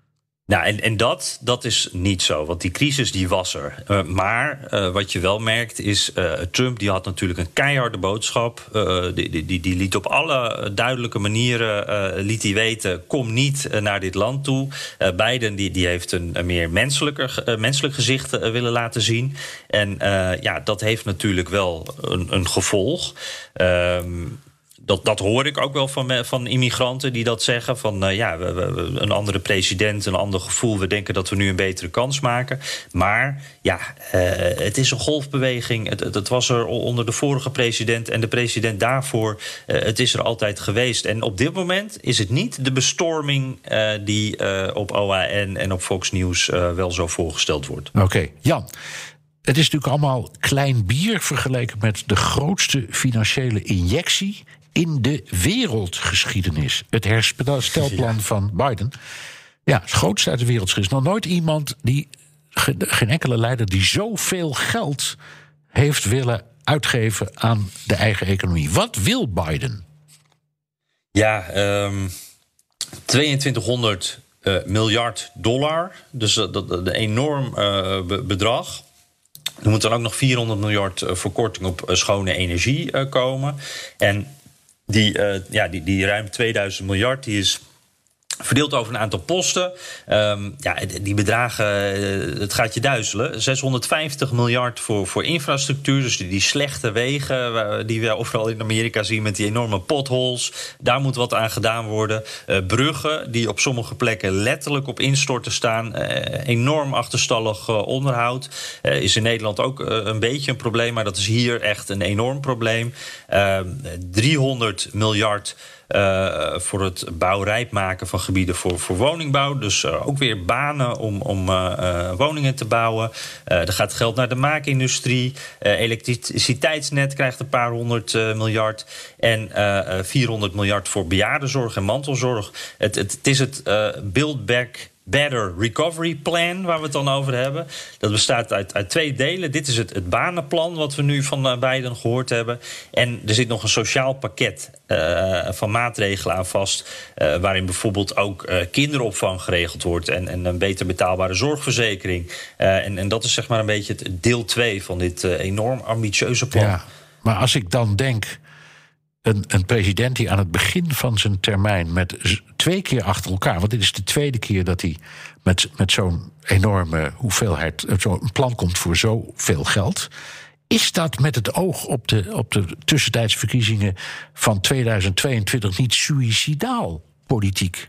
Nou, en, en dat, dat is niet zo, want die crisis die was er. Uh, maar uh, wat je wel merkt is, uh, Trump die had natuurlijk een keiharde boodschap. Uh, die, die, die liet op alle duidelijke manieren uh, liet hij weten, kom niet uh, naar dit land toe. Uh, Biden die, die heeft een, een meer menselijker, uh, menselijk gezicht uh, willen laten zien. En uh, ja, dat heeft natuurlijk wel een, een gevolg. Um, Dat, dat hoor ik ook wel van, van immigranten die dat zeggen. Van uh, ja, we, we, een andere president, een ander gevoel. We denken dat we nu een betere kans maken. Maar ja, uh, het is een golfbeweging. Het, het was er onder de vorige president en de president daarvoor. Uh, het is er altijd geweest. En op dit moment is het niet de bestorming uh, die uh, op O A N en op Fox News uh, wel zo voorgesteld wordt. Oké, okay. Jan. Het is natuurlijk allemaal klein bier vergeleken met de grootste financiële injectie in de wereldgeschiedenis. Het herstelplan ja. van Biden. Ja, het grootste uit de wereldgeschiedenis. Nog nooit iemand die, geen enkele leider die zoveel geld heeft willen uitgeven aan de eigen economie. Wat wil Biden? Ja, um, tweeëntwintighonderd uh, miljard dollar. Dus dat, dat een enorm uh, bedrag. Er moet dan ook nog vierhonderd miljard uh, verkorting op uh, schone energie uh, komen. En Die, uh, ja, die, die ruim tweeduizend miljard die is verdeeld over een aantal posten. Um, ja, die bedragen, uh, het gaat je duizelen. zeshonderdvijftig miljard voor, voor infrastructuur. Dus die, die slechte wegen uh, die we overal in Amerika zien met die enorme potholes. Daar moet wat aan gedaan worden. Uh, bruggen die op sommige plekken letterlijk op instorten staan. Uh, enorm achterstallig uh, onderhoud. Uh, is in Nederland ook uh, een beetje een probleem. Maar dat is hier echt een enorm probleem. Uh, driehonderd miljard Uh, voor het bouwrijp maken van gebieden voor, voor woningbouw. Dus uh, ook weer banen om, om uh, uh, woningen te bouwen. Uh, er gaat geld naar de maakindustrie. Uh, elektriciteitsnet krijgt een paar honderd uh, miljard. En uh, vierhonderd miljard voor bejaardenzorg en mantelzorg. Het, het, het is het uh, Build Back Better Recovery Plan, waar we het dan over hebben. Dat bestaat uit, uit twee delen. Dit is het, het banenplan, wat we nu van uh, Biden gehoord hebben. En er zit nog een sociaal pakket uh, van maatregelen aan vast, Uh, waarin bijvoorbeeld ook uh, kinderopvang geregeld wordt en, en een beter betaalbare zorgverzekering. Uh, en, en dat is zeg maar een beetje het deel twee van dit uh, enorm ambitieuze plan. Ja, maar als ik dan denk, Een, een president die aan het begin van zijn termijn met twee keer achter elkaar, want dit is de tweede keer dat hij met, met zo'n enorme hoeveelheid, zo'n plan komt voor zoveel geld. Is dat met het oog op de, op de tussentijdse verkiezingen van tweeduizend tweeëntwintig niet suïcidaal politiek?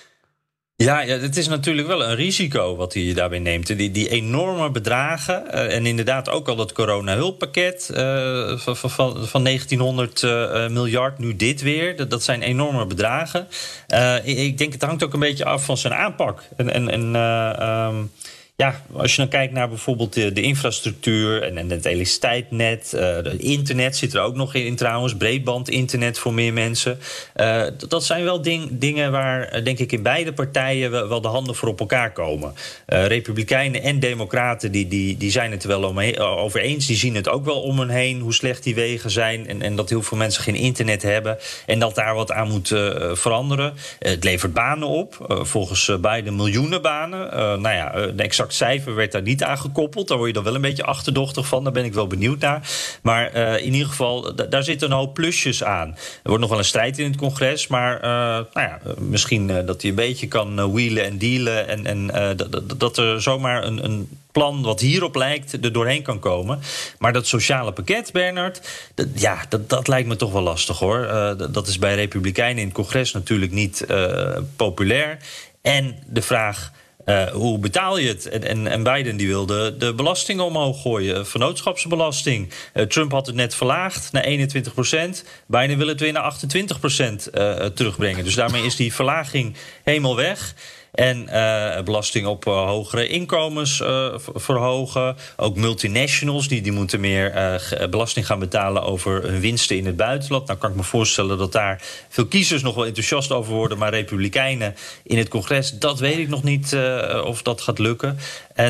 Ja, ja, het is natuurlijk wel een risico wat hij daarbij neemt. Die, die enorme bedragen. Uh, en inderdaad ook al dat corona-hulppakket uh, van, van, van negentienhonderd uh, miljard. Nu dit weer. Dat, dat zijn enorme bedragen. Uh, ik, ik denk het hangt ook een beetje af van zijn aanpak. En, en, en uh, um, ja, als je dan kijkt naar bijvoorbeeld de, de infrastructuur en, en het elektriciteitsnet, uh, het internet zit er ook nog in, in trouwens, breedbandinternet voor meer mensen. Uh, dat, dat zijn wel ding, dingen waar, denk ik, in beide partijen wel, wel de handen voor op elkaar komen. Uh, Republikeinen en Democraten die, die, die zijn het er wel om, over eens. Die zien het ook wel om hen heen, hoe slecht die wegen zijn en, en dat heel veel mensen geen internet hebben en dat daar wat aan moet uh, veranderen. Uh, het levert banen op. Uh, volgens uh, Biden miljoenen banen. Uh, nou ja, uh, de exact cijfer werd daar niet aan gekoppeld. Daar word je dan wel een beetje achterdochtig van. Daar ben ik wel benieuwd naar. Maar uh, in ieder geval, d- daar zitten een hoop plusjes aan. Er wordt nog wel een strijd in het congres. Maar uh, nou ja, misschien uh, dat hij een beetje kan uh, wheelen en dealen. En, en uh, d- d- dat er zomaar een, een plan wat hierop lijkt er doorheen kan komen. Maar dat sociale pakket, Bernard, dat, ja, dat, dat lijkt me toch wel lastig, hoor. Uh, d- dat is bij Republikeinen in het congres natuurlijk niet uh, populair. En de vraag, Uh, hoe betaal je het? En, en, en Biden die wilde de belastingen omhoog gooien. Vennootschapsbelasting. Uh, Trump had het net verlaagd naar eenentwintig procent. Biden wil het weer naar achtentwintig procent uh, terugbrengen. Dus daarmee is die verlaging helemaal weg. En uh, belasting op uh, hogere inkomens uh, verhogen. Ook multinationals, die, die moeten meer uh, belasting gaan betalen over hun winsten in het buitenland. Nou kan ik me voorstellen dat daar veel kiezers nog wel enthousiast over worden. Maar Republikeinen in het congres, dat weet ik nog niet uh, of dat gaat lukken. En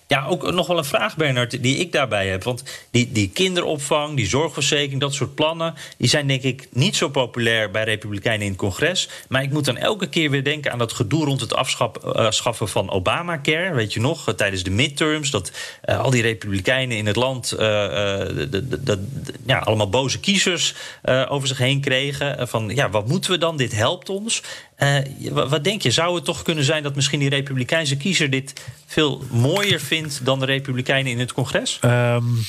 Ja, ook nog wel een vraag, Bernard, die ik daarbij heb. Want die, die kinderopvang, die zorgverzekering, dat soort plannen, die zijn denk ik niet zo populair bij Republikeinen in het congres. Maar ik moet dan elke keer weer denken aan dat gedoe rond het afschaffen van Obamacare. Weet je nog, tijdens de midterms, dat uh, al die Republikeinen in het land uh, de, de, de, ja, allemaal boze kiezers uh, over zich heen kregen. Uh, van ja, wat moeten we dan? Dit helpt ons. Uh, wat denk je? Zou het toch kunnen zijn dat misschien die Republikeinse kiezer dit veel mooier vindt dan de Republikeinen in het congres? Um,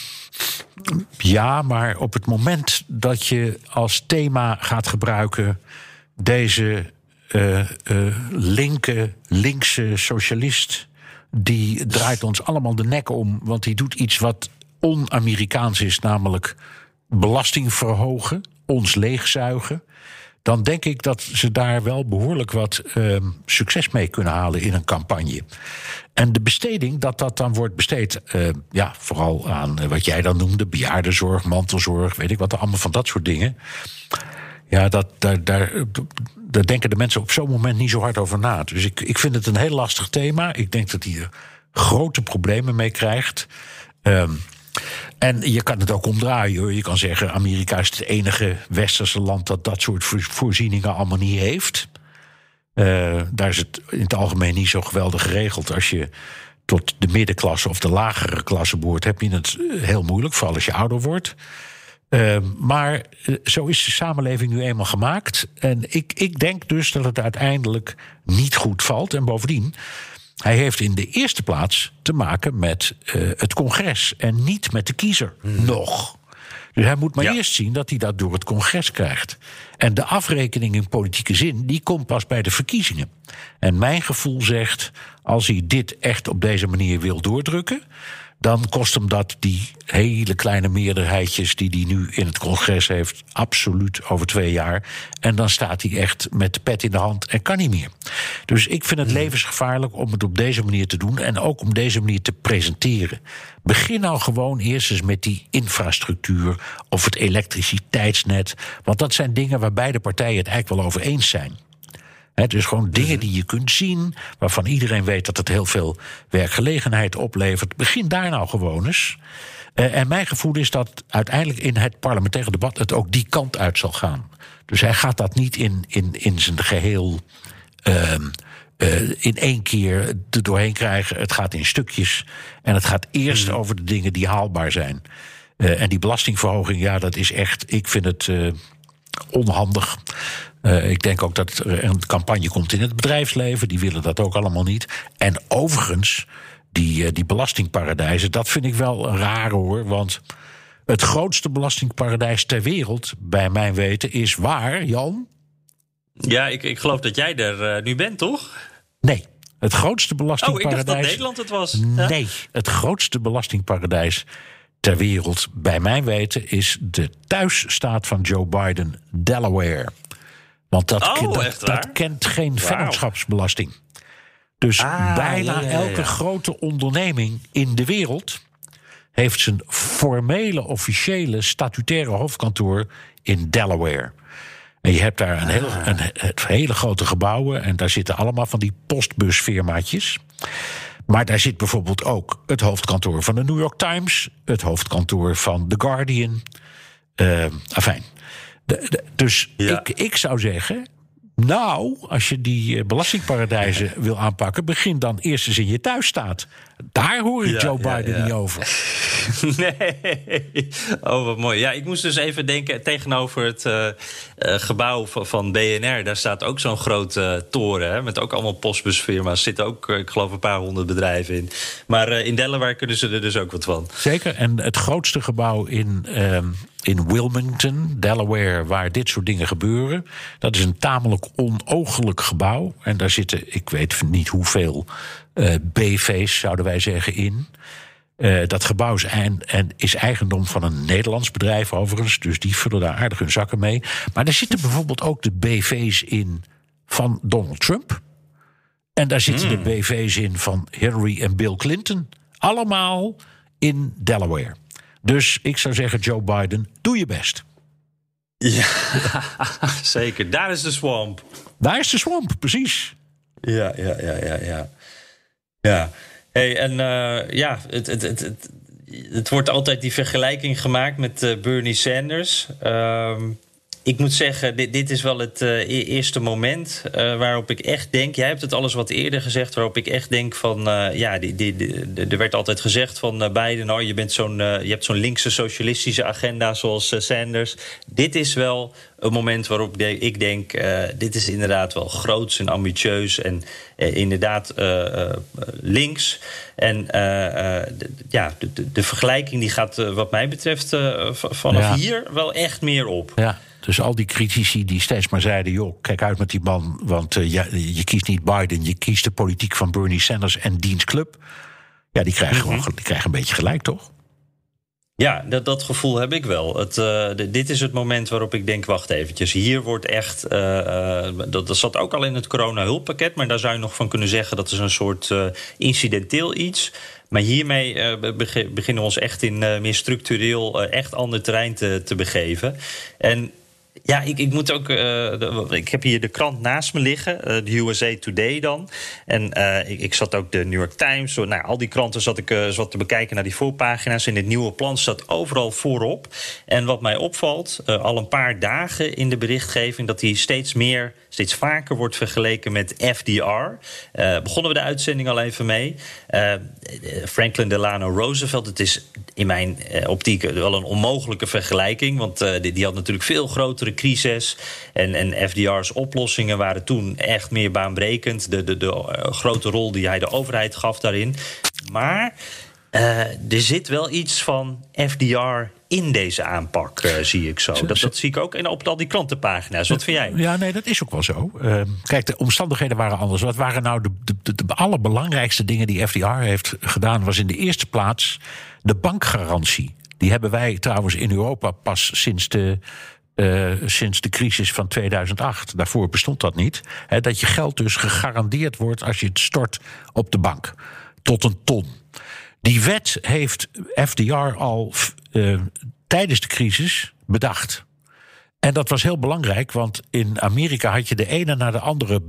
ja, maar op het moment dat je als thema gaat gebruiken deze uh, uh, linke, linkse socialist, die draait ons allemaal de nek om, want die doet iets wat on-Amerikaans is, namelijk belasting verhogen, ons leegzuigen. Dan denk ik dat ze daar wel behoorlijk wat uh, succes mee kunnen halen in een campagne. En de besteding, dat dat dan wordt besteed, uh, ja, vooral aan uh, wat jij dan noemde, bejaardenzorg, mantelzorg, weet ik wat, allemaal van dat soort dingen. Ja, dat, daar, daar, daar denken de mensen op zo'n moment niet zo hard over na. Dus ik, ik vind het een heel lastig thema. Ik denk dat hij er grote problemen mee krijgt. Um, En je kan het ook omdraaien, hoor. Je kan zeggen, Amerika is het enige westerse land dat dat soort voorzieningen allemaal niet heeft. Uh, daar is het in het algemeen niet zo geweldig geregeld. Als je tot de middenklasse of de lagere klasse behoort, heb je het heel moeilijk, vooral als je ouder wordt. Uh, maar uh, zo is de samenleving nu eenmaal gemaakt. En ik, ik denk dus dat het uiteindelijk niet goed valt. En bovendien, hij heeft in de eerste plaats te maken met uh, het congres en niet met de kiezer. Hmm. Nog. Dus hij moet maar ja. eerst zien dat hij dat door het congres krijgt. En de afrekening in politieke zin, die komt pas bij de verkiezingen. En mijn gevoel zegt, als hij dit echt op deze manier wil doordrukken, dan kost hem dat die hele kleine meerderheidjes die hij nu in het congres heeft, absoluut over twee jaar. En dan staat hij echt met de pet in de hand en kan niet meer. Dus ik vind het levensgevaarlijk om het op deze manier te doen en ook om deze manier te presenteren. Begin nou gewoon eerst eens met die infrastructuur of het elektriciteitsnet. Want dat zijn dingen waar beide partijen het eigenlijk wel over eens zijn. He, dus gewoon dingen die je kunt zien, waarvan iedereen weet dat het heel veel werkgelegenheid oplevert. Begin daar nou gewoon eens. Uh, en mijn gevoel is dat uiteindelijk in het parlementaire debat het ook die kant uit zal gaan. Dus hij gaat dat niet in, in, in zijn geheel uh, uh, in één keer er doorheen krijgen. Het gaat in stukjes. En het gaat eerst mm. over de dingen die haalbaar zijn. Uh, en die belastingverhoging, ja, dat is echt, ik vind het uh, onhandig. Uh, ik denk ook dat er een campagne komt in het bedrijfsleven. Die willen dat ook allemaal niet. En overigens, die, uh, die belastingparadijzen, dat vind ik wel een rare, hoor. Want het grootste belastingparadijs ter wereld, bij mijn weten, is waar, Jan? Ja, ik, ik geloof dat jij er uh, nu bent, toch? Nee, het grootste belastingparadijs. Oh, ik dacht dat Nederland het was. Nee, het grootste belastingparadijs ter wereld, bij mijn weten, is de thuisstaat van Joe Biden, Delaware. Want dat, oh, dat, dat kent geen wow. vennootschapsbelasting. Dus ah, bijna ja, ja, ja. elke grote onderneming in de wereld heeft zijn formele, officiële, statutaire hoofdkantoor in Delaware. En je hebt daar een, heel, ah. een, een hele grote gebouwen en daar zitten allemaal van die postbusfirmaatjes. Maar daar zit bijvoorbeeld ook het hoofdkantoor van de New York Times, het hoofdkantoor van The Guardian. Uh, afijn. De, de, dus ja. ik, ik zou zeggen, nou, als je die belastingparadijzen wil aanpakken, begin dan eerst eens in je thuisstaat. Daar hoor ik ja, Joe Biden ja, ja. niet over. Nee. Oh, wat mooi. Ja, ik moest dus even denken, tegenover het uh, uh, gebouw van, van B N R, daar staat ook zo'n grote uh, toren, hè, met ook allemaal postbusfirma's. Zitten ook, uh, ik geloof, een paar honderd bedrijven in. Maar uh, in Delaware kunnen ze er dus ook wat van. Zeker. En het grootste gebouw in, uh, in Wilmington, Delaware, waar dit soort dingen gebeuren, dat is een tamelijk onoogelijk gebouw. En daar zitten, ik weet niet hoeveel uh, B V's, zouden wij zeggen, in. Uh, dat gebouw is, ein, en is eigendom van een Nederlands bedrijf overigens, dus die vullen daar aardig hun zakken mee. Maar daar zitten bijvoorbeeld ook de B V's in van Donald Trump. En daar zitten mm. de B V's in van Hillary en Bill Clinton. Allemaal in Delaware. Dus ik zou zeggen, Joe Biden, doe je best. Ja, zeker. Daar is de swamp. Daar is de swamp, precies. Ja, ja, ja, ja, ja. Ja. Hey, en uh, ja, het, het, het, het, het wordt altijd die vergelijking gemaakt met uh, Bernie Sanders. Uh, ik moet zeggen, dit, dit is wel het uh, eerste moment uh, waarop ik echt denk... Jij hebt het alles wat eerder gezegd, waarop ik echt denk van... Uh, ja, die, die, die, die, er werd altijd gezegd van uh, Biden... Oh, je, bent zo'n, uh, je hebt zo'n linkse socialistische agenda zoals uh, Sanders. Dit is wel een moment waarop de, ik denk... Uh, dit is inderdaad wel groots en ambitieus en uh, inderdaad uh, uh, links. En uh, uh, de, ja, de, de, de vergelijking die gaat uh, wat mij betreft uh, vanaf ja. hier wel echt meer op. Ja. Dus al die critici die steeds maar zeiden... joh, kijk uit met die man, want uh, je, je kiest niet Biden... je kiest de politiek van Bernie Sanders en diens club. Ja, die krijgen, mm-hmm. gewoon, die krijgen een beetje gelijk, toch? Ja, dat, dat gevoel heb ik wel. Het, uh, de, dit is het moment waarop ik denk, wacht eventjes... hier wordt echt... Uh, uh, dat, dat zat ook al in het corona-hulppakket... maar daar zou je nog van kunnen zeggen... dat is een soort uh, incidenteel iets... Maar hiermee uh, beginnen we ons echt in uh, meer structureel... Uh, echt ander terrein te, te begeven. En ja, ik, ik moet ook... Uh, de, ik heb hier de krant naast me liggen, uh, de U S A Today dan. En uh, ik, ik zat ook de New York Times... Zo, nou, al die kranten zat ik uh, zat te bekijken naar die voorpagina's. In het nieuwe plan staat overal voorop. En wat mij opvalt, uh, al een paar dagen in de berichtgeving... dat die steeds meer... steeds vaker wordt vergeleken met F D R. Uh, begonnen we de uitzending al even mee. Uh, Franklin Delano Roosevelt, het is in mijn uh, optiek wel een onmogelijke vergelijking... want uh, die, die had natuurlijk veel grotere crises... en, en F D R's oplossingen waren toen echt meer baanbrekend. De, de, de uh, grote rol die hij de overheid gaf daarin. Maar uh, er zit wel iets van F D R... in deze aanpak, uh, zie ik zo. Dat, dat zie ik ook in, op al die krantenpagina's. Wat vind jij? Ja, nee, dat is ook wel zo. Uh, kijk, de omstandigheden waren anders. Wat waren nou de, de, de, de allerbelangrijkste dingen die F D R heeft gedaan... was in de eerste plaats de bankgarantie. Die hebben wij trouwens in Europa pas sinds de... Uh, sinds de crisis van tweeduizend acht. Daarvoor bestond dat niet. He, dat je geld dus gegarandeerd wordt als je het stort op de bank. Tot een ton. Die wet heeft F D R al uh, tijdens de crisis bedacht. En dat was heel belangrijk, want in Amerika had je de ene na de andere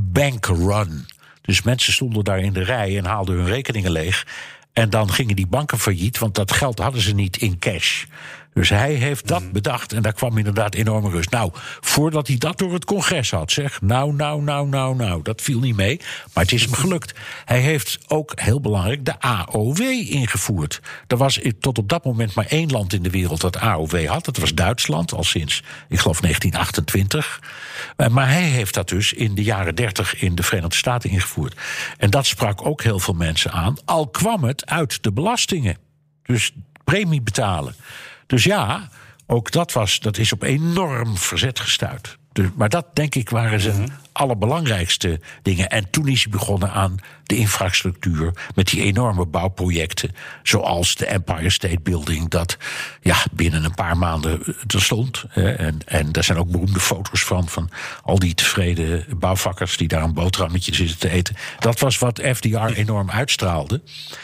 bankrun. Dus mensen stonden daar in de rij en haalden hun rekeningen leeg. En dan gingen die banken failliet, want dat geld hadden ze niet in cash. Dus hij heeft dat bedacht en daar kwam inderdaad enorme rust. Nou, voordat hij dat door het congres had, zeg. Nou, nou, nou, nou, nou, dat viel niet mee. Maar het is hem gelukt. Hij heeft ook, heel belangrijk, de A O W ingevoerd. Er was tot op dat moment maar één land in de wereld dat A O W had. Dat was Duitsland, al sinds, ik geloof, negentien achtentwintig. Maar hij heeft dat dus in de jaren dertig in de Verenigde Staten ingevoerd. En dat sprak ook heel veel mensen aan. Al kwam het uit de belastingen. Dus premie betalen. Dus ja, ook dat, was, dat is op enorm verzet gestuit. Dus, maar dat, denk ik, waren zijn mm-hmm. allerbelangrijkste dingen. En toen is hij begonnen aan de infrastructuur... met die enorme bouwprojecten, zoals de Empire State Building... dat ja, binnen een paar maanden er stond. En, en daar zijn ook beroemde foto's van... van al die tevreden bouwvakkers die daar een boterhammetje zitten te eten. Dat was wat F D R enorm uitstraalde.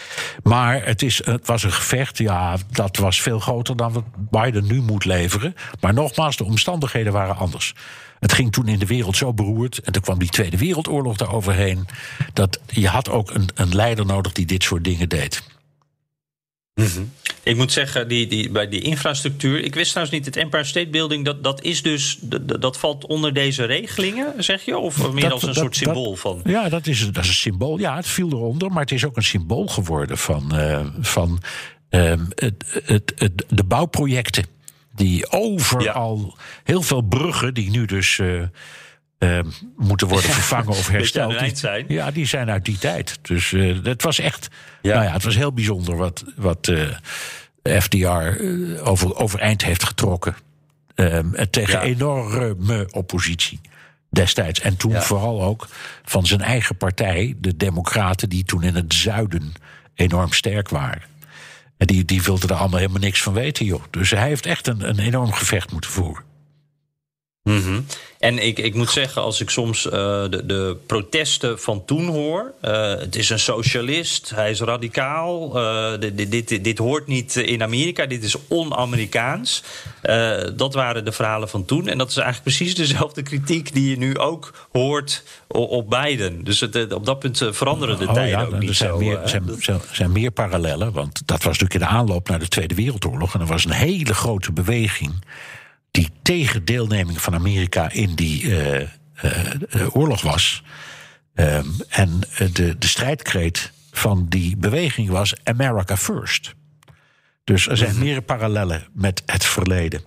Maar het, is, het was een gevecht, ja, dat was veel groter... dan wat Biden nu moet leveren. Maar nogmaals, de omstandigheden waren anders. Het ging toen in de wereld zo beroerd... en toen kwam die Tweede Wereldoorlog daaroverheen... dat je had ook een, een leider nodig die dit soort dingen deed. Mm-hmm. Ik moet zeggen, die, die, bij die infrastructuur... ik wist trouwens niet, het Empire State Building... dat, dat, is dus, dat, dat valt onder deze regelingen, zeg je? Of meer dat, als een dat, soort symbool dat, van... Ja, dat is, dat is een symbool. Ja, het viel eronder, maar het is ook een symbool geworden... van, uh, van uh, het, het, het, de bouwprojecten... die overal, ja. heel veel bruggen... die nu dus uh, uh, moeten worden vervangen of hersteld. Die zijn. Ja, die zijn uit die tijd. Dus uh, het was echt... Ja. Nou ja, het was heel bijzonder wat, wat uh, F D R uh, over, overeind heeft getrokken. Uh, tegen ja. enorme oppositie destijds. En toen ja. vooral ook van zijn eigen partij, de Democraten... die toen in het zuiden enorm sterk waren. En die, die wilden er allemaal helemaal niks van weten, joh. Dus hij heeft echt een, een enorm gevecht moeten voeren. Mm-hmm. En ik, ik moet zeggen, als ik soms uh, de, de protesten van toen hoor... Uh, het is een socialist, hij is radicaal... Uh, dit, dit, dit hoort niet in Amerika, dit is on-Amerikaans. Uh, dat waren de verhalen van toen. En dat is eigenlijk precies dezelfde kritiek... die je nu ook hoort op Biden. Dus het, op dat punt veranderen de oh, tijden ja, ook niet er zijn zo. Meer, uh, zijn, zijn, zijn meer parallellen, want dat was natuurlijk in de aanloop... naar de Tweede Wereldoorlog. En er was een hele grote beweging... die tegen deelneming van Amerika in die uh, uh, uh, oorlog was. Um, en de, de strijdkreet van die beweging was America First. Dus er zijn mm-hmm. meer parallellen met het verleden.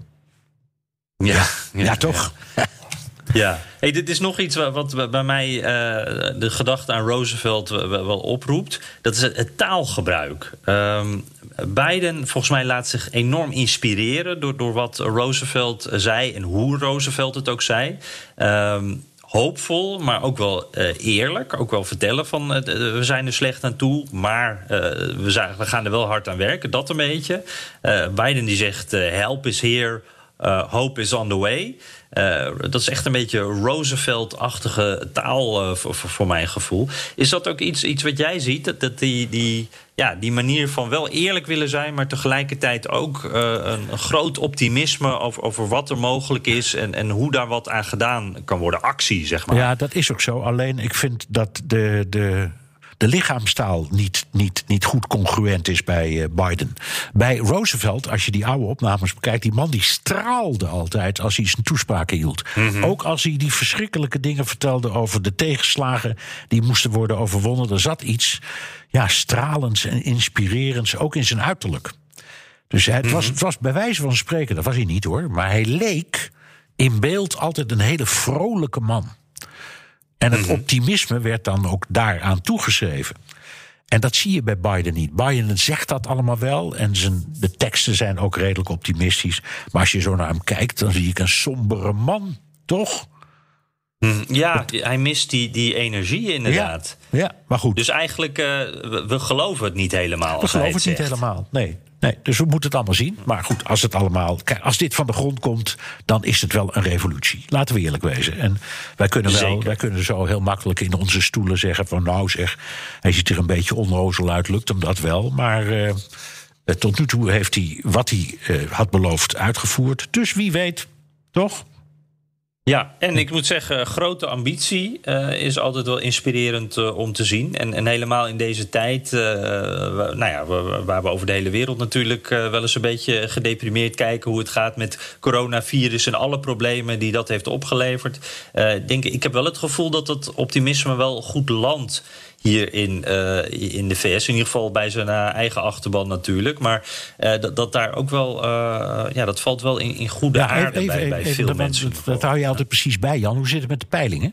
Ja, ja, ja, ja toch? Ja. Ja, hey, dit is nog iets wat bij mij uh, de gedachte aan Roosevelt wel oproept. Dat is het taalgebruik. Um, Biden, volgens mij, laat zich enorm inspireren door, door wat Roosevelt zei en hoe Roosevelt het ook zei. Um, hoopvol, maar ook wel uh, eerlijk. Ook wel vertellen van uh, we zijn er slecht aan toe, maar uh, we, zijn, we gaan er wel hard aan werken. Dat een beetje. Uh, Biden die zegt uh, help is here, uh, hope is on the way. Uh, dat is echt een beetje Roosevelt-achtige taal uh, voor, voor mijn gevoel. Is dat ook iets, iets wat jij ziet? Dat, dat die, die, ja, die manier van wel eerlijk willen zijn... maar tegelijkertijd ook uh, een, een groot optimisme over, over wat er mogelijk is... En, en hoe daar wat aan gedaan kan worden. Actie, zeg maar. Ja, dat is ook zo. Alleen ik vind dat de... de... de lichaamstaal niet, niet, niet goed congruent is bij uh, Biden. Bij Roosevelt, als je die oude opnames bekijkt... die man die straalde altijd als hij zijn toespraken hield. Mm-hmm. Ook als hij die verschrikkelijke dingen vertelde... over de tegenslagen die moesten worden overwonnen. Er zat iets ja, stralends en inspirerends, ook in zijn uiterlijk. Dus het, mm-hmm. was, het was bij wijze van spreken, dat was hij niet hoor... maar hij leek in beeld altijd een hele vrolijke man... En het optimisme werd dan ook daaraan toegeschreven. En dat zie je bij Biden niet. Biden zegt dat allemaal wel. En zijn, de teksten zijn ook redelijk optimistisch. Maar als je zo naar hem kijkt, dan zie ik een sombere man, toch? Ja, hij mist die, die energie inderdaad. Ja, ja, maar goed. Dus eigenlijk, uh, we, we geloven het niet helemaal. We geloven het het niet helemaal, nee. Nee, dus we moeten het allemaal zien. Maar goed, als het allemaal, kijk, als dit van de grond komt, dan is het wel een revolutie. Laten we eerlijk wezen. En wij kunnen wel, wij kunnen zo heel makkelijk in onze stoelen zeggen van nou zeg, hij ziet er een beetje onnozel uit, lukt hem dat wel. Maar uh, tot nu toe heeft hij wat hij uh, had beloofd uitgevoerd. Dus wie weet, toch? Ja, en ik moet zeggen, grote ambitie uh, is altijd wel inspirerend uh, om te zien. En, en helemaal in deze tijd, uh, we, nou ja, we, waar we over de hele wereld natuurlijk uh, wel eens een beetje gedeprimeerd kijken hoe het gaat met coronavirus en alle problemen die dat heeft opgeleverd. Uh, denk, ik heb wel het gevoel dat dat optimisme wel goed landt hier in, uh, in de V S. In ieder geval bij zijn uh, eigen achterban natuurlijk. Maar uh, dat, dat daar ook wel... Uh, ja, dat valt wel in, in goede ja, aarde even, bij, even, bij even, veel even, mensen. Dat, dat hou je altijd precies bij, Jan. Hoe zit het met de peilingen?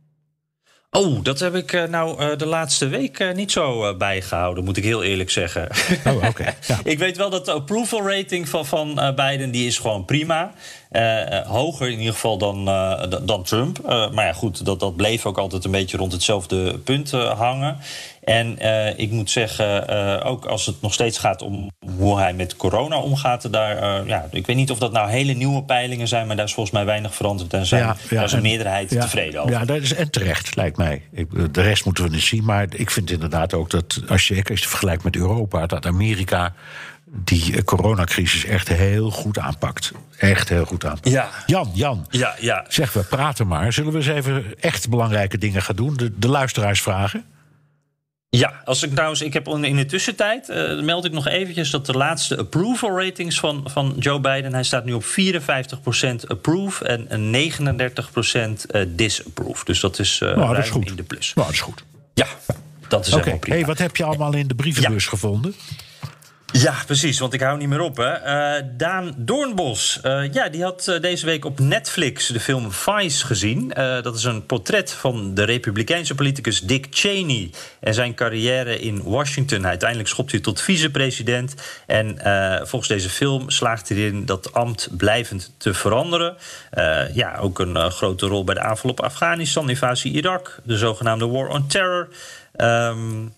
Oh, dat heb ik uh, nou uh, de laatste week uh, niet zo uh, bijgehouden, moet ik heel eerlijk zeggen. Oh, oké. Okay. Ja. Ik weet wel dat de approval rating van, van uh, Biden, die is gewoon prima. Uh, uh, hoger in ieder geval dan, uh, dan Trump. Uh, maar ja, goed, dat, dat bleef ook altijd een beetje rond hetzelfde punt uh, hangen. En uh, ik moet zeggen, uh, ook als het nog steeds gaat om hoe hij met corona omgaat, daar, uh, ja, ik weet niet of dat nou hele nieuwe peilingen zijn, maar daar is volgens mij weinig veranderd en zijn, ja, ja, daar is een en, meerderheid ja, tevreden over. Ja, dat is en terecht, lijkt mij. Ik, de rest moeten we niet zien, maar ik vind inderdaad ook dat als je, als je vergelijkt met Europa, dat Amerika die coronacrisis echt heel goed aanpakt. Echt heel goed aanpakt. Ja. Jan, Jan, ja, ja. zeg, we praten maar. Zullen we eens even echt belangrijke dingen gaan doen? De, de luisteraars vragen? Ja, als ik trouwens, ik heb in de tussentijd uh, meld ik nog eventjes dat de laatste approval ratings van, van Joe Biden, hij staat nu op vierenvijftig procent approve en negenendertig procent uh, disapprove. Dus dat is, uh, nou, dat ruim is goed. in de plus. Nou, dat is goed. Ja, dat is okay. helemaal prima. Hey, wat heb je allemaal in de brievenbus ja. gevonden? Ja, precies, want ik hou niet meer op. Hè. Uh, Daan Doornbos, uh, ja, die had uh, deze week op Netflix de film Vice gezien. Uh, dat is een portret van de republikeinse politicus Dick Cheney en zijn carrière in Washington. Uiteindelijk schopt hij tot vicepresident. En uh, volgens deze film slaagt hij erin dat ambt blijvend te veranderen. Uh, ja, ook een uh, grote rol bij de aanval op Afghanistan, invasie Irak, de zogenaamde War on Terror. Um,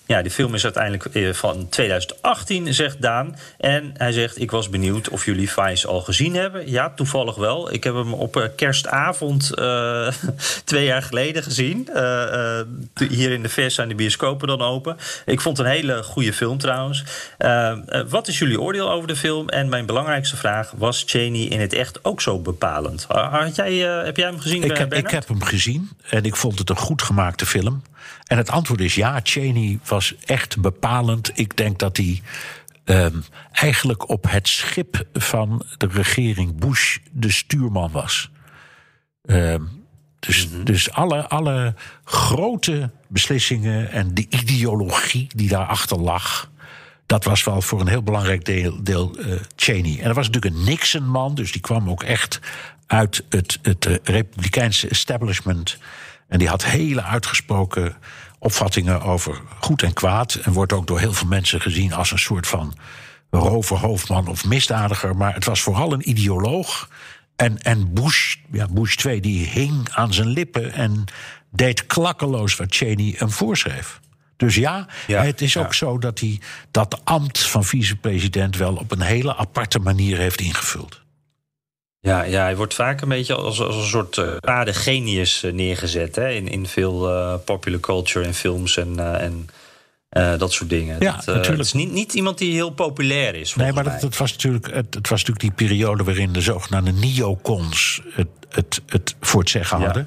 Ja, die film is uiteindelijk van twintig achttien, zegt Daan. En hij zegt, ik was benieuwd of jullie Vice al gezien hebben. Ja, toevallig wel. Ik heb hem op kerstavond uh, twee jaar geleden gezien. Uh, uh, hier in de V S zijn de bioscopen dan open. Ik vond het een hele goede film trouwens. Uh, uh, wat is jullie oordeel over de film? En mijn belangrijkste vraag, was Cheney in het echt ook zo bepalend? Had jij, uh, heb jij hem gezien, ik heb, ik heb hem gezien en ik vond het een goed gemaakte film. En het antwoord is ja, Cheney was echt bepalend. Ik denk dat hij um, eigenlijk op het schip van de regering Bush de stuurman was. Um, dus mm-hmm. dus alle, alle grote beslissingen en de ideologie die daarachter lag, dat was wel voor een heel belangrijk deel, deel uh, Cheney. En er was natuurlijk een Nixon-man, dus die kwam ook echt uit het, het uh, republikeinse establishment. En die had hele uitgesproken opvattingen over goed en kwaad. En wordt ook door heel veel mensen gezien als een soort van roverhoofdman of misdadiger. Maar het was vooral een ideoloog. En, en Bush, ja, Bush twee, die hing aan zijn lippen en deed klakkeloos wat Cheney hem voorschreef. Dus ja, ja het is ook ja. zo dat hij dat ambt van vicepresident wel op een hele aparte manier heeft ingevuld. Ja, ja, hij wordt vaak een beetje als, als een soort uh, rare genius uh, neergezet. Hè? In, in veel uh, popular culture en films en, uh, en uh, dat soort dingen. Ja, dat, uh, natuurlijk. Het is niet, niet iemand die heel populair is. Nee, maar mij. dat, dat was natuurlijk, het, het was natuurlijk die periode waarin de zogenaamde neocons het, het, het voor het zeggen hadden.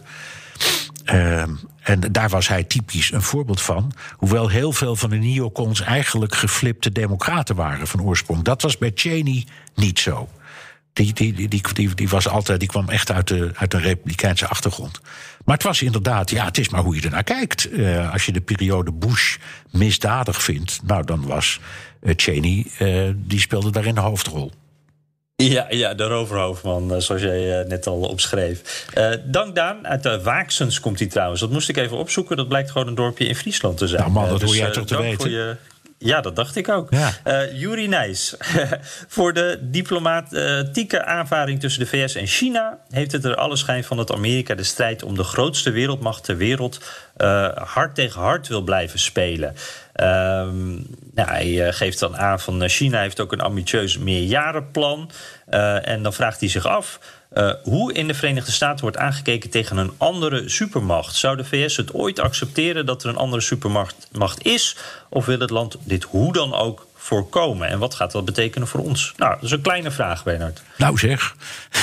Ja. Um, en daar was hij typisch een voorbeeld van. Hoewel heel veel van de neocons eigenlijk geflipte democraten waren van oorsprong. Dat was bij Cheney niet zo. Die, die, die, die, die, was altijd, die kwam echt uit, de, uit een republikeinse achtergrond. Maar het was inderdaad, ja, het is maar hoe je ernaar kijkt. Uh, als je de periode Bush misdadig vindt, nou, dan was uh, Cheney, uh, die speelde daarin de hoofdrol. Ja, ja, de roverhoofdman, uh, zoals jij uh, net al opschreef. Uh, dank Daan, uit uh, Waaksens komt hij trouwens. Dat moest ik even opzoeken, dat blijkt gewoon een dorpje in Friesland te zijn. Nou man, dat uh, dus, hoor jij uh, toch te weten? Voor je... Ja, dat dacht ik ook. Ja. Uh, Juri Nijs. Voor de diplomatieke aanvaring tussen de V S en China heeft het er alle schijn van dat Amerika de strijd om de grootste wereldmacht ter wereld uh, hard tegen hard wil blijven spelen. Um, nou, hij uh, geeft dan aan van uh, China heeft ook een ambitieus meerjarenplan. Uh, en dan vraagt hij zich af Uh, hoe in de Verenigde Staten wordt aangekeken tegen een andere supermacht. Zou de V S het ooit accepteren dat er een andere supermacht macht is? Of wil het land dit hoe dan ook voorkomen? En wat gaat dat betekenen voor ons? Nou, dat is een kleine vraag, Bernard. Nou zeg,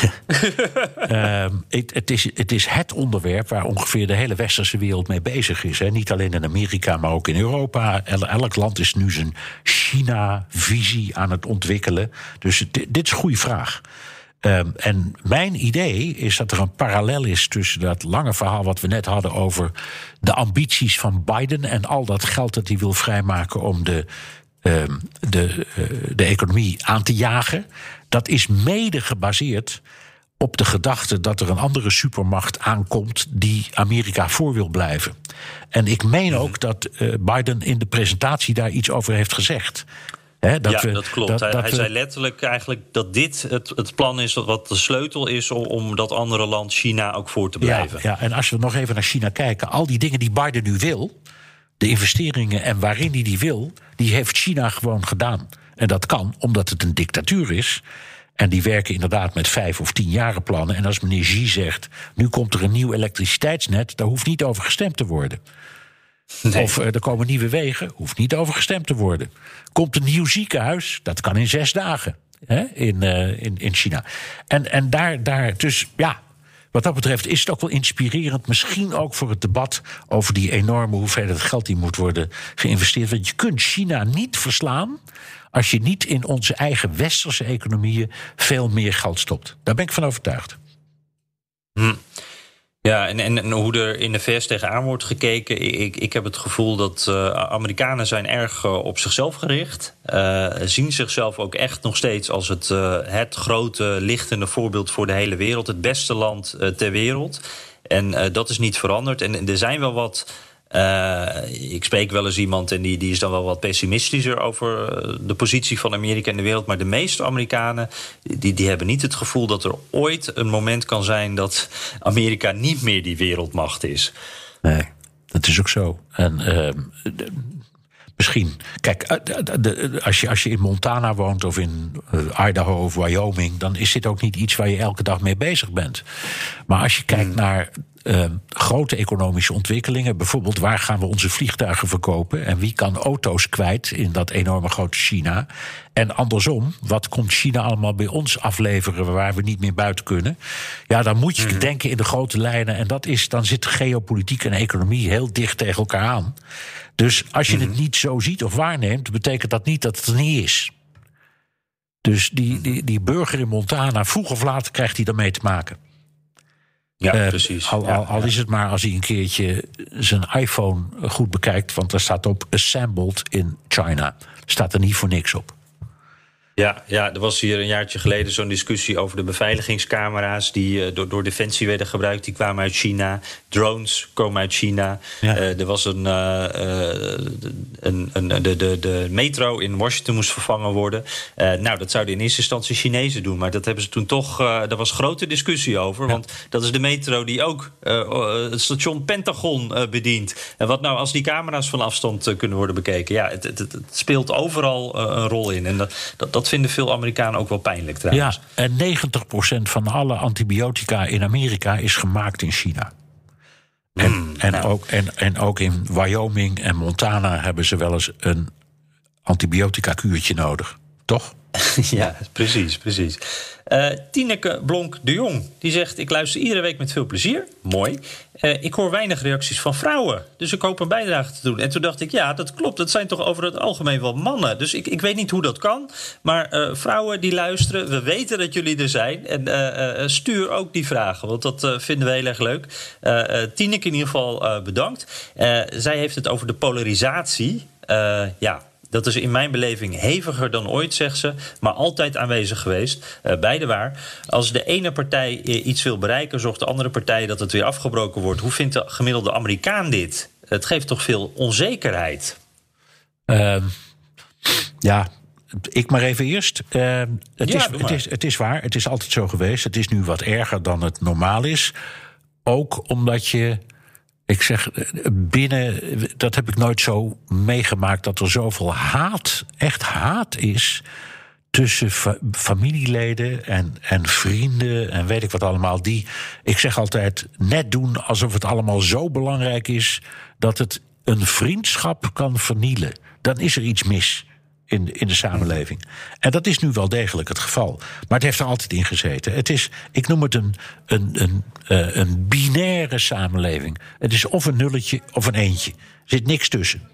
uh, het, het, is, het is het onderwerp waar ongeveer de hele westerse wereld mee bezig is. Hè. Niet alleen in Amerika, maar ook in Europa. El, elk land is nu zijn China-visie aan het ontwikkelen. Dus dit, dit is een goede vraag. Um, en mijn idee is dat er een parallel is tussen dat lange verhaal wat we net hadden over de ambities van Biden en al dat geld dat hij wil vrijmaken om de, um, de, uh, de economie aan te jagen. Dat is mede gebaseerd op de gedachte dat er een andere supermacht aankomt die Amerika voor wil blijven. En ik meen ook dat uh, Biden in de presentatie daar iets over heeft gezegd. He, dat ja, we, dat klopt. Dat, hij dat hij we... zei letterlijk eigenlijk dat dit het, het plan is wat de sleutel is om, om dat andere land China ook voor te blijven. Ja, ja, en als we nog even naar China kijken, al die dingen die Biden nu wil, de investeringen en waarin hij die wil, die heeft China gewoon gedaan. En dat kan omdat het een dictatuur is. En die werken inderdaad met vijf of tien jaren plannen. En als meneer Xi zegt, nu komt er een nieuw elektriciteitsnet, daar hoeft niet over gestemd te worden. Nee. Of uh, er komen nieuwe wegen, hoeft niet over gestemd te worden. Komt een nieuw ziekenhuis, dat kan in zes dagen hè, in, uh, in, in China. En, en daar, daar, dus ja, wat dat betreft is het ook wel inspirerend. Misschien ook voor het debat over die enorme hoeveelheid geld die moet worden geïnvesteerd. Want je kunt China niet verslaan als je niet in onze eigen westerse economieën veel meer geld stopt. Daar ben ik van overtuigd. Hm. Ja, en, en, en hoe er in de V S tegenaan wordt gekeken. Ik, ik heb het gevoel dat uh, Amerikanen zijn erg uh, op zichzelf gericht. Uh, zien zichzelf ook echt nog steeds als het, uh, het grote, lichtende voorbeeld voor de hele wereld. Het beste land uh, ter wereld. En uh, dat is niet veranderd. En er zijn wel wat... Uh, ik spreek wel eens iemand en die, die is dan wel wat pessimistischer over de positie van Amerika in de wereld. Maar de meeste Amerikanen die, die hebben niet het gevoel dat er ooit een moment kan zijn dat Amerika niet meer die wereldmacht is. Nee, dat is ook zo. En, uh, Misschien. Kijk, de, de, als, je, als je in Montana woont of in uh, Idaho of Wyoming, dan is dit ook niet iets waar je elke dag mee bezig bent. Maar als je kijkt naar uh, grote economische ontwikkelingen, bijvoorbeeld waar gaan we onze vliegtuigen verkopen en wie kan auto's kwijt in dat enorme grote China. En andersom, wat komt China allemaal bij ons afleveren waar we niet meer buiten kunnen? Ja, dan moet je mm. denken in de grote lijnen. En dat is, dan zit geopolitiek en economie heel dicht tegen elkaar aan. Dus als je mm. het niet zo ziet of waarneemt, betekent dat niet dat het er niet is. Dus die, die, die burger in Montana, vroeg of laat krijgt hij daarmee te maken. Ja, uh, precies. Al, ja, al, al ja. is het maar als hij een keertje zijn iPhone goed bekijkt, want daar staat op assembled in China. Staat er niet voor niks op. Ja, ja, er was hier een jaartje geleden zo'n discussie over de beveiligingscamera's die uh, door, door Defensie werden gebruikt. Die kwamen uit China. Drones komen uit China. Ja. Uh, er was een, uh, uh, een, een de, de, de metro in Washington moest vervangen worden. Uh, nou, dat zouden in eerste instantie Chinezen doen. Maar dat hebben ze toen toch, uh, daar was grote discussie over. Ja. Want dat is de metro die ook uh, het station Pentagon uh, bedient. En wat nou als die camera's van afstand uh, kunnen worden bekeken? Ja, het, het, het speelt overal uh, een rol in. En dat, dat Dat vinden veel Amerikanen ook wel pijnlijk trouwens. Ja, en negentig procent van alle antibiotica in Amerika is gemaakt in China. En, mm, en, nou. ook, en, en ook in Wyoming en Montana hebben ze wel eens een antibiotica-kuurtje nodig. Toch? Ja, precies, precies. Uh, Tineke Blonk de Jong, die zegt: ik luister iedere week met veel plezier. Mooi. Uh, ik hoor weinig reacties van vrouwen, dus ik hoop een bijdrage te doen. En toen dacht ik, ja, dat klopt. Dat zijn toch over het algemeen wel mannen. Dus ik, ik weet niet hoe dat kan. Maar uh, vrouwen die luisteren, we weten dat jullie er zijn. En uh, uh, stuur ook die vragen, want dat uh, vinden we heel erg leuk. Uh, uh, Tineke in ieder geval uh, bedankt. Uh, zij heeft het over de polarisatie. Uh, ja... Dat is in mijn beleving heviger dan ooit, zegt ze, maar altijd aanwezig geweest. Uh, beide waar. Als de ene partij iets wil bereiken, zorgt de andere partij dat het weer afgebroken wordt. Hoe vindt de gemiddelde Amerikaan dit? Het geeft toch veel onzekerheid? Uh, ja, ik maar even eerst. Uh, het, ja, is, het, is, het is waar, het is altijd zo geweest. Het is nu wat erger dan het normaal is. Ook omdat je... Ik zeg, binnen, dat heb ik nooit zo meegemaakt, dat er zoveel haat, echt haat is tussen fa- familieleden en, en vrienden en weet ik wat allemaal. Die, ik zeg altijd, net doen alsof het allemaal zo belangrijk is dat het een vriendschap kan vernielen. Dan is er iets mis in, in de samenleving. En dat is nu wel degelijk het geval. Maar het heeft er altijd in gezeten. Het is, ik noem het een, een, een, uh, een binaire samenleving. Het is of een nulletje of een eentje. Er zit niks tussen.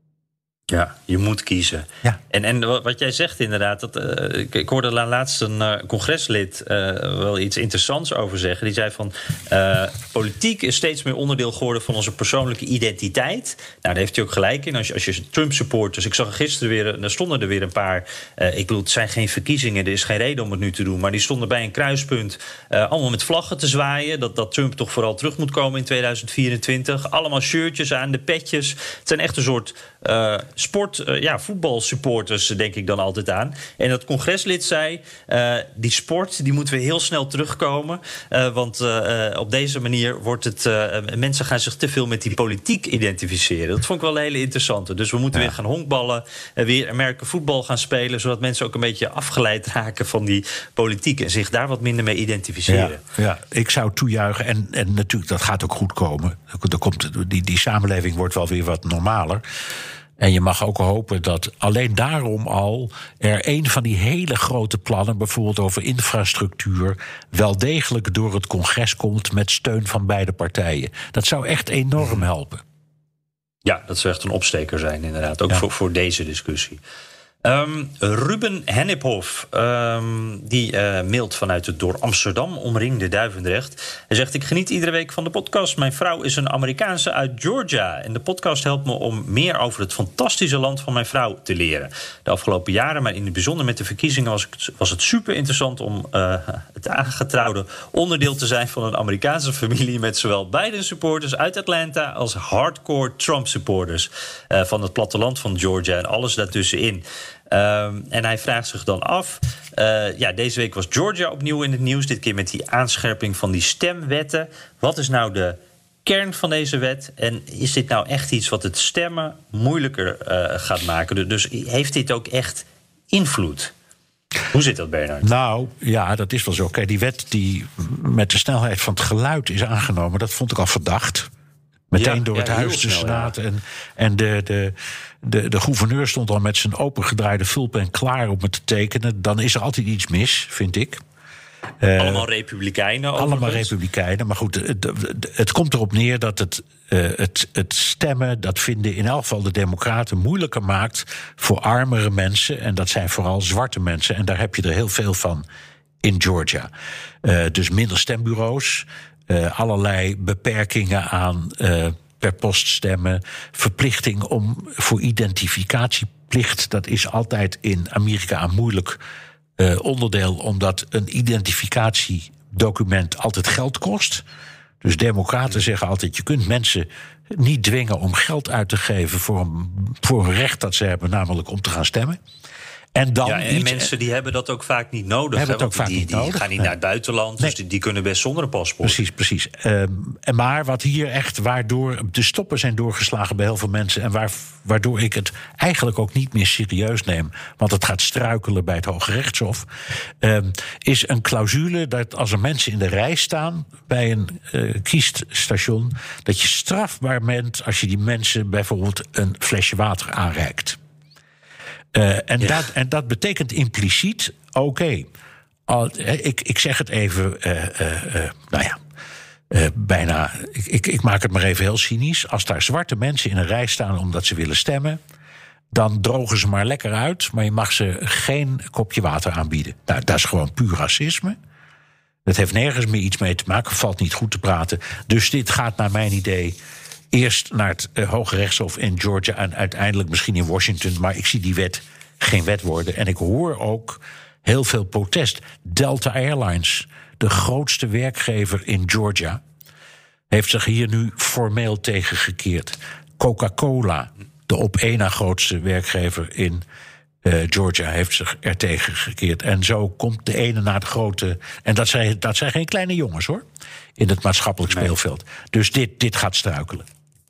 Ja, je moet kiezen. Ja. En, en wat jij zegt inderdaad, dat, uh, ik, ik hoorde laatst een uh, congreslid uh, wel iets interessants over zeggen. Die zei van, uh, politiek is steeds meer onderdeel geworden van onze persoonlijke identiteit. Nou, daar heeft hij ook gelijk in. Als je, als je Trump supporters, dus ik zag er gisteren weer, er stonden er weer een paar. Uh, ik bedoel, het zijn geen verkiezingen, er is geen reden om het nu te doen. Maar die stonden bij een kruispunt uh, allemaal met vlaggen te zwaaien. Dat, dat Trump toch vooral terug moet komen in tweeduizend vierentwintig. Allemaal shirtjes aan, de petjes. Het zijn echt een soort... Uh, sport, uh, ja, voetbalsupporters denk ik dan altijd aan. En dat congreslid zei, uh, die sport, die moeten we heel snel terugkomen. Uh, want uh, uh, op deze manier wordt het... Uh, mensen gaan zich te veel met die politiek identificeren. Dat vond ik wel een hele interessante. Dus we moeten ja. weer gaan honkballen, uh, weer Amerika voetbal gaan spelen, zodat mensen ook een beetje afgeleid raken van die politiek en zich daar wat minder mee identificeren. Ja, ja. Ik zou toejuichen. En, en natuurlijk, dat gaat ook goed komen. Er komt, die, die samenleving wordt wel weer wat normaler. En je mag ook hopen dat alleen daarom al er een van die hele grote plannen, bijvoorbeeld over infrastructuur, wel degelijk door het congres komt met steun van beide partijen. Dat zou echt enorm helpen. Ja, dat zou echt een opsteker zijn, inderdaad. Ook ja. voor, voor deze discussie. Um, Ruben Hennephoff, um, die uh, mailt vanuit het door Amsterdam omringde Duivendrecht. Hij zegt, ik geniet iedere week van de podcast. Mijn vrouw is een Amerikaanse uit Georgia. En de podcast helpt me om meer over het fantastische land van mijn vrouw te leren. De afgelopen jaren, maar in het bijzonder met de verkiezingen, was, was het super interessant om uh, het aangetrouwde onderdeel te zijn van een Amerikaanse familie met zowel Biden supporters uit Atlanta als hardcore Trump supporters uh, van het platteland van Georgia en alles daartussenin. Um, en hij vraagt zich dan af, uh, ja, deze week was Georgia opnieuw in het nieuws, dit keer met die aanscherping van die stemwetten. Wat is nou de kern van deze wet? En is dit nou echt iets wat het stemmen moeilijker uh, gaat maken? Dus heeft dit ook echt invloed? Hoe zit dat, Bernard? Nou, ja, dat is wel zo. Kijk, die wet die met de snelheid van het geluid is aangenomen, dat vond ik al verdacht. Meteen ja, door het ja, Huis, de Senaat. Ja. En, en de, de, de, de gouverneur stond al met zijn opengedraaide vulpen klaar om het te tekenen. Dan is er altijd iets mis, vind ik. Uh, allemaal republikeinen. Allemaal republikeinen. Maar goed, het, het, het komt erop neer dat het, uh, het, het stemmen, dat vinden in elk geval de democraten moeilijker maakt voor armere mensen. En dat zijn vooral zwarte mensen. En daar heb je er heel veel van in Georgia. Uh, dus minder stembureaus. Uh, allerlei beperkingen aan uh, per post stemmen. Verplichting om voor identificatieplicht. Dat is altijd in Amerika een moeilijk uh, onderdeel, omdat een identificatiedocument altijd geld kost. Dus democraten zeggen altijd, je kunt mensen niet dwingen om geld uit te geven voor een, voor een recht dat ze hebben, namelijk om te gaan stemmen. En, dan ja, en niet, mensen die hebben dat ook vaak niet nodig. Hebben hè, het ook vaak die, niet die nodig. gaan niet nee. naar het buitenland, nee. dus die, die kunnen best zonder een paspoort. Precies, precies. Um, en maar wat hier echt, waardoor de stoppen zijn doorgeslagen bij heel veel mensen, en waar, waardoor ik het eigenlijk ook niet meer serieus neem, want het gaat struikelen bij het Hoge Rechtshof, um, is een clausule dat als er mensen in de rij staan bij een uh, kiesstation, dat je strafbaar bent als je die mensen bijvoorbeeld een flesje water aanreikt. Uh, en, ja. dat, en dat betekent impliciet, oké, okay, ik, ik zeg het even, uh, uh, uh, nou ja, uh, bijna, ik, ik, ik maak het maar even heel cynisch. Als daar zwarte mensen in een rij staan omdat ze willen stemmen, dan drogen ze maar lekker uit, maar je mag ze geen kopje water aanbieden. Nou, dat is gewoon puur racisme. Dat heeft nergens meer iets mee te maken, valt niet goed te praten. Dus dit gaat naar mijn idee eerst naar het uh, Hoge Rechtshof in Georgia en uiteindelijk misschien in Washington. Maar ik zie die wet geen wet worden. En ik hoor ook heel veel protest. Delta Airlines, de grootste werkgever in Georgia, heeft zich hier nu formeel tegengekeerd. Coca-Cola, de op één na grootste werkgever in uh, Georgia, heeft zich er tegen gekeerd. En zo komt de ene na de grote. En dat zijn, dat zijn geen kleine jongens, hoor, in het maatschappelijk speelveld. Nee. Dus dit, dit gaat struikelen.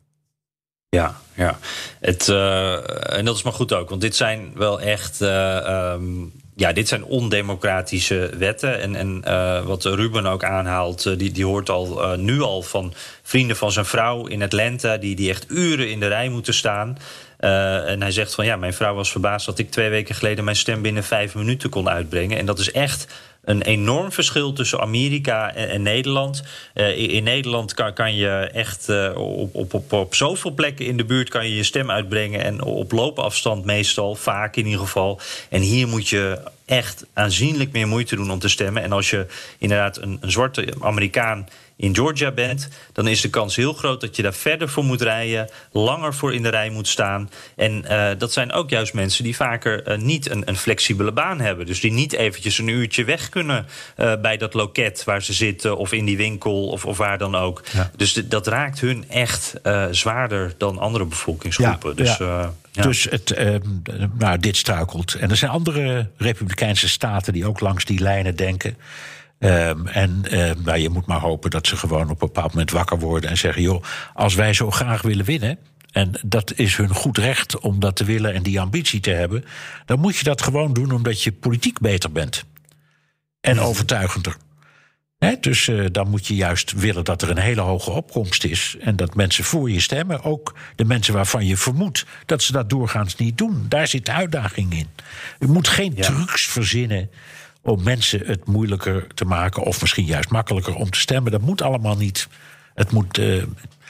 Ja, ja. Het, uh, en dat is maar goed ook, want dit zijn wel echt Uh, um, ja, dit zijn ondemocratische wetten. En, en uh, wat Ruben ook aanhaalt, uh, die, die hoort al uh, nu al van vrienden van zijn vrouw in Atlanta, die, die echt uren in de rij moeten staan. Uh, en hij zegt van ja, mijn vrouw was verbaasd dat ik twee weken geleden mijn stem binnen vijf minuten kon uitbrengen. En dat is echt een enorm verschil tussen Amerika en, en Nederland. Uh, in, in Nederland kan, kan je echt uh, op, op, op, op zoveel plekken in de buurt kan je je stem uitbrengen. En op loopafstand meestal, vaak in ieder geval. En hier moet je echt aanzienlijk meer moeite doen om te stemmen. En als je inderdaad een, een zwarte Amerikaan in Georgia bent, dan is de kans heel groot dat je daar verder voor moet rijden, langer voor in de rij moet staan. En uh, dat zijn ook juist mensen die vaker uh, niet een, een flexibele baan hebben. Dus die niet eventjes een uurtje weg kunnen uh, bij dat loket waar ze zitten, of in die winkel, of, of waar dan ook. Ja. Dus de, dat raakt hun echt uh, zwaarder dan andere bevolkingsgroepen. Ja, dus, ja. Uh, ja. dus het, uh, nou, dit struikelt. En er zijn andere Republikeinse staten die ook langs die lijnen denken. Um, en uh, nou, je moet maar hopen dat ze gewoon op een bepaald moment wakker worden en zeggen, joh, als wij zo graag willen winnen, en dat is hun goed recht om dat te willen en die ambitie te hebben, dan moet je dat gewoon doen omdat je politiek beter bent. En ja. overtuigender. He, dus uh, dan moet je juist willen dat er een hele hoge opkomst is en dat mensen voor je stemmen, ook de mensen waarvan je vermoedt dat ze dat doorgaans niet doen. Daar zit de uitdaging in. Je moet geen ja. trucs verzinnen om mensen het moeilijker te maken, of misschien juist makkelijker om te stemmen. Dat moet allemaal niet. Het moet. Uh,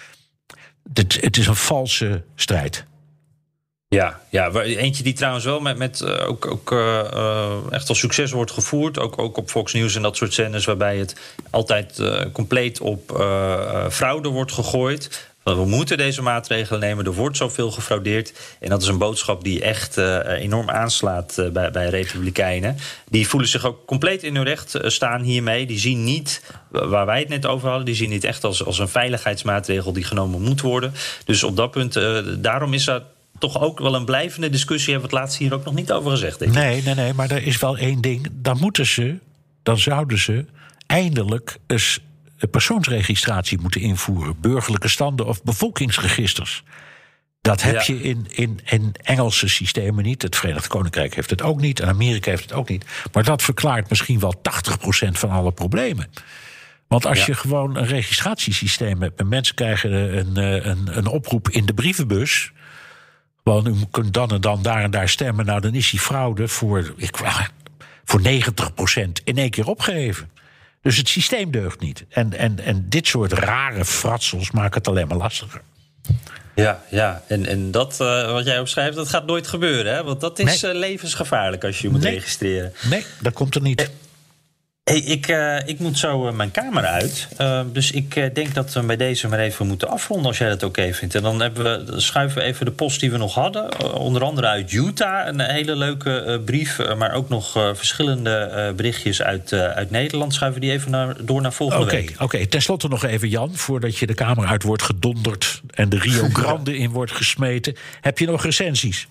dit, het is een valse strijd. Ja, ja, eentje die trouwens wel met, met uh, ook, ook uh, uh, echt al succes wordt gevoerd. Ook, ook op Fox News en dat soort zenders, waarbij het altijd uh, compleet op uh, fraude wordt gegooid. We moeten deze maatregelen nemen, er wordt zoveel gefraudeerd. En dat is een boodschap die echt uh, enorm aanslaat uh, bij, bij Republikeinen. Die voelen zich ook compleet in hun recht uh, staan hiermee. Die zien niet, waar wij het net over hadden, die zien het echt als, als een veiligheidsmaatregel die genomen moet worden. Dus op dat punt, uh, daarom is dat toch ook wel een blijvende discussie. Hebben we het laatst hier ook nog niet over gezegd, denk ik. Nee, nee, nee, maar er is wel één ding. Dan moeten ze, dan zouden ze eindelijk eens persoonsregistratie moeten invoeren. Burgerlijke standen of bevolkingsregisters. Dat heb ja. je in, in, in Engelse systemen niet. Het Verenigd Koninkrijk heeft het ook niet. En Amerika heeft het ook niet. Maar dat verklaart misschien wel tachtig procent van alle problemen. Want als ja. je gewoon een registratiesysteem hebt... en mensen krijgen een, een, een oproep in de brievenbus... gewoon u kunt dan en dan daar en daar stemmen... nou dan is die fraude voor, ik, voor negentig procent in één keer opgeheven. Dus het systeem deugt niet. En, en, en dit soort rare fratsels maken het alleen maar lastiger. Ja, ja. En, en dat uh, wat jij opschrijft, dat gaat nooit gebeuren. Hè? Want dat is nee. uh, levensgevaarlijk als je je moet nee. registreren. Nee, dat komt er niet. Hey, ik, uh, ik moet zo uh, mijn kamer uit. Uh, dus ik uh, denk dat we bij deze maar even moeten afronden, als jij dat oké okay vindt. En dan, hebben we, dan schuiven we even de post die we nog hadden. Uh, onder andere uit Utah, een hele leuke uh, brief. Uh, maar ook nog uh, verschillende uh, berichtjes uit, uh, uit Nederland. Schuiven we die even naar, door naar volgende okay, week. Oké, okay. Ten slotte nog even, Jan. Voordat je de kamer uit wordt gedonderd en de Rio Grande in wordt gesmeten. Heb je nog recensies?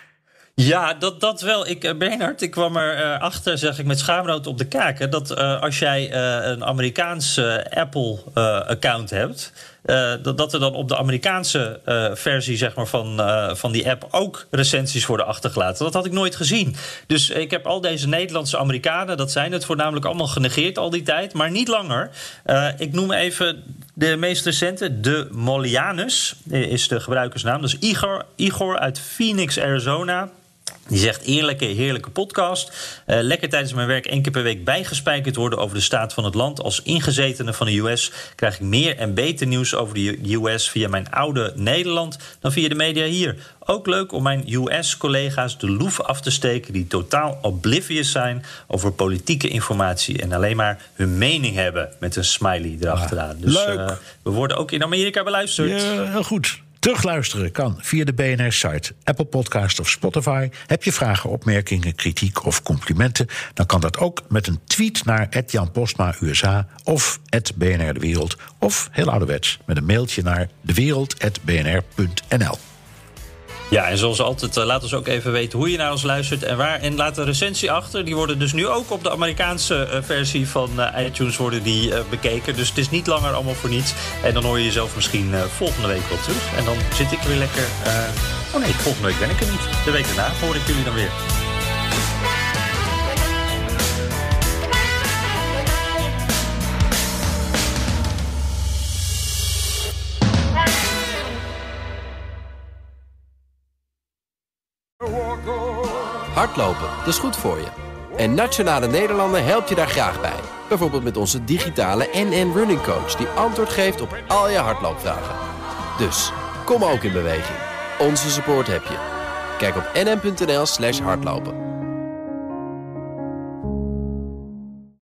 Ja, dat, dat wel. Ik, Bernard, ik kwam erachter, uh, zeg ik met schaamrood op de kaken... dat uh, als jij uh, een Amerikaans uh, Apple-account uh, hebt... Uh, dat, dat er dan op de Amerikaanse uh, versie zeg maar, van, uh, van die app ook recensies worden achtergelaten. Dat had ik nooit gezien. Dus ik heb al deze Nederlandse Amerikanen, dat zijn het voornamelijk allemaal genegeerd al die tijd, maar niet langer. Uh, ik noem even de meest recente, de Molianus is de gebruikersnaam. Dat is Igor, Igor uit Phoenix, Arizona. Die zegt eerlijke, heerlijke podcast. Uh, lekker tijdens mijn werk één keer per week bijgespijkerd worden over de staat van het land. Als ingezetene van de U S krijg ik meer en beter nieuws over de U S via mijn oude Nederland dan via de media hier. Ook leuk om mijn U S-collega's de loef af te steken die totaal oblivious zijn over politieke informatie en alleen maar hun mening hebben met een smiley erachteraan. Dus uh, we worden ook in Amerika beluisterd. Ja, heel goed. Terugluisteren kan via de B N R-site, Apple Podcast of Spotify. Heb je vragen, opmerkingen, kritiek of complimenten? Dan kan dat ook met een tweet naar at Jan Postma U S A of at B N R De Wereld. Of heel ouderwets met een mailtje naar dewereld at b n r punt n l. Ja, en zoals altijd, uh, laat ons ook even weten hoe je naar ons luistert en waar. En laat een recensie achter. Die worden dus nu ook op de Amerikaanse uh, versie van uh, iTunes worden die, uh, bekeken. Dus het is niet langer allemaal voor niets. En dan hoor je jezelf misschien uh, volgende week wel terug. En dan zit ik weer lekker... Uh... Oh nee, volgende week ben ik er niet. De week daarna hoor ik jullie dan weer. Hardlopen, dat is goed voor je. En Nationale Nederlanden helpt je daar graag bij. Bijvoorbeeld met onze digitale N N Running Coach... die antwoord geeft op al je hardloopvragen. Dus, kom ook in beweging. Onze support heb je. Kijk op n n punt n l slash hardlopen.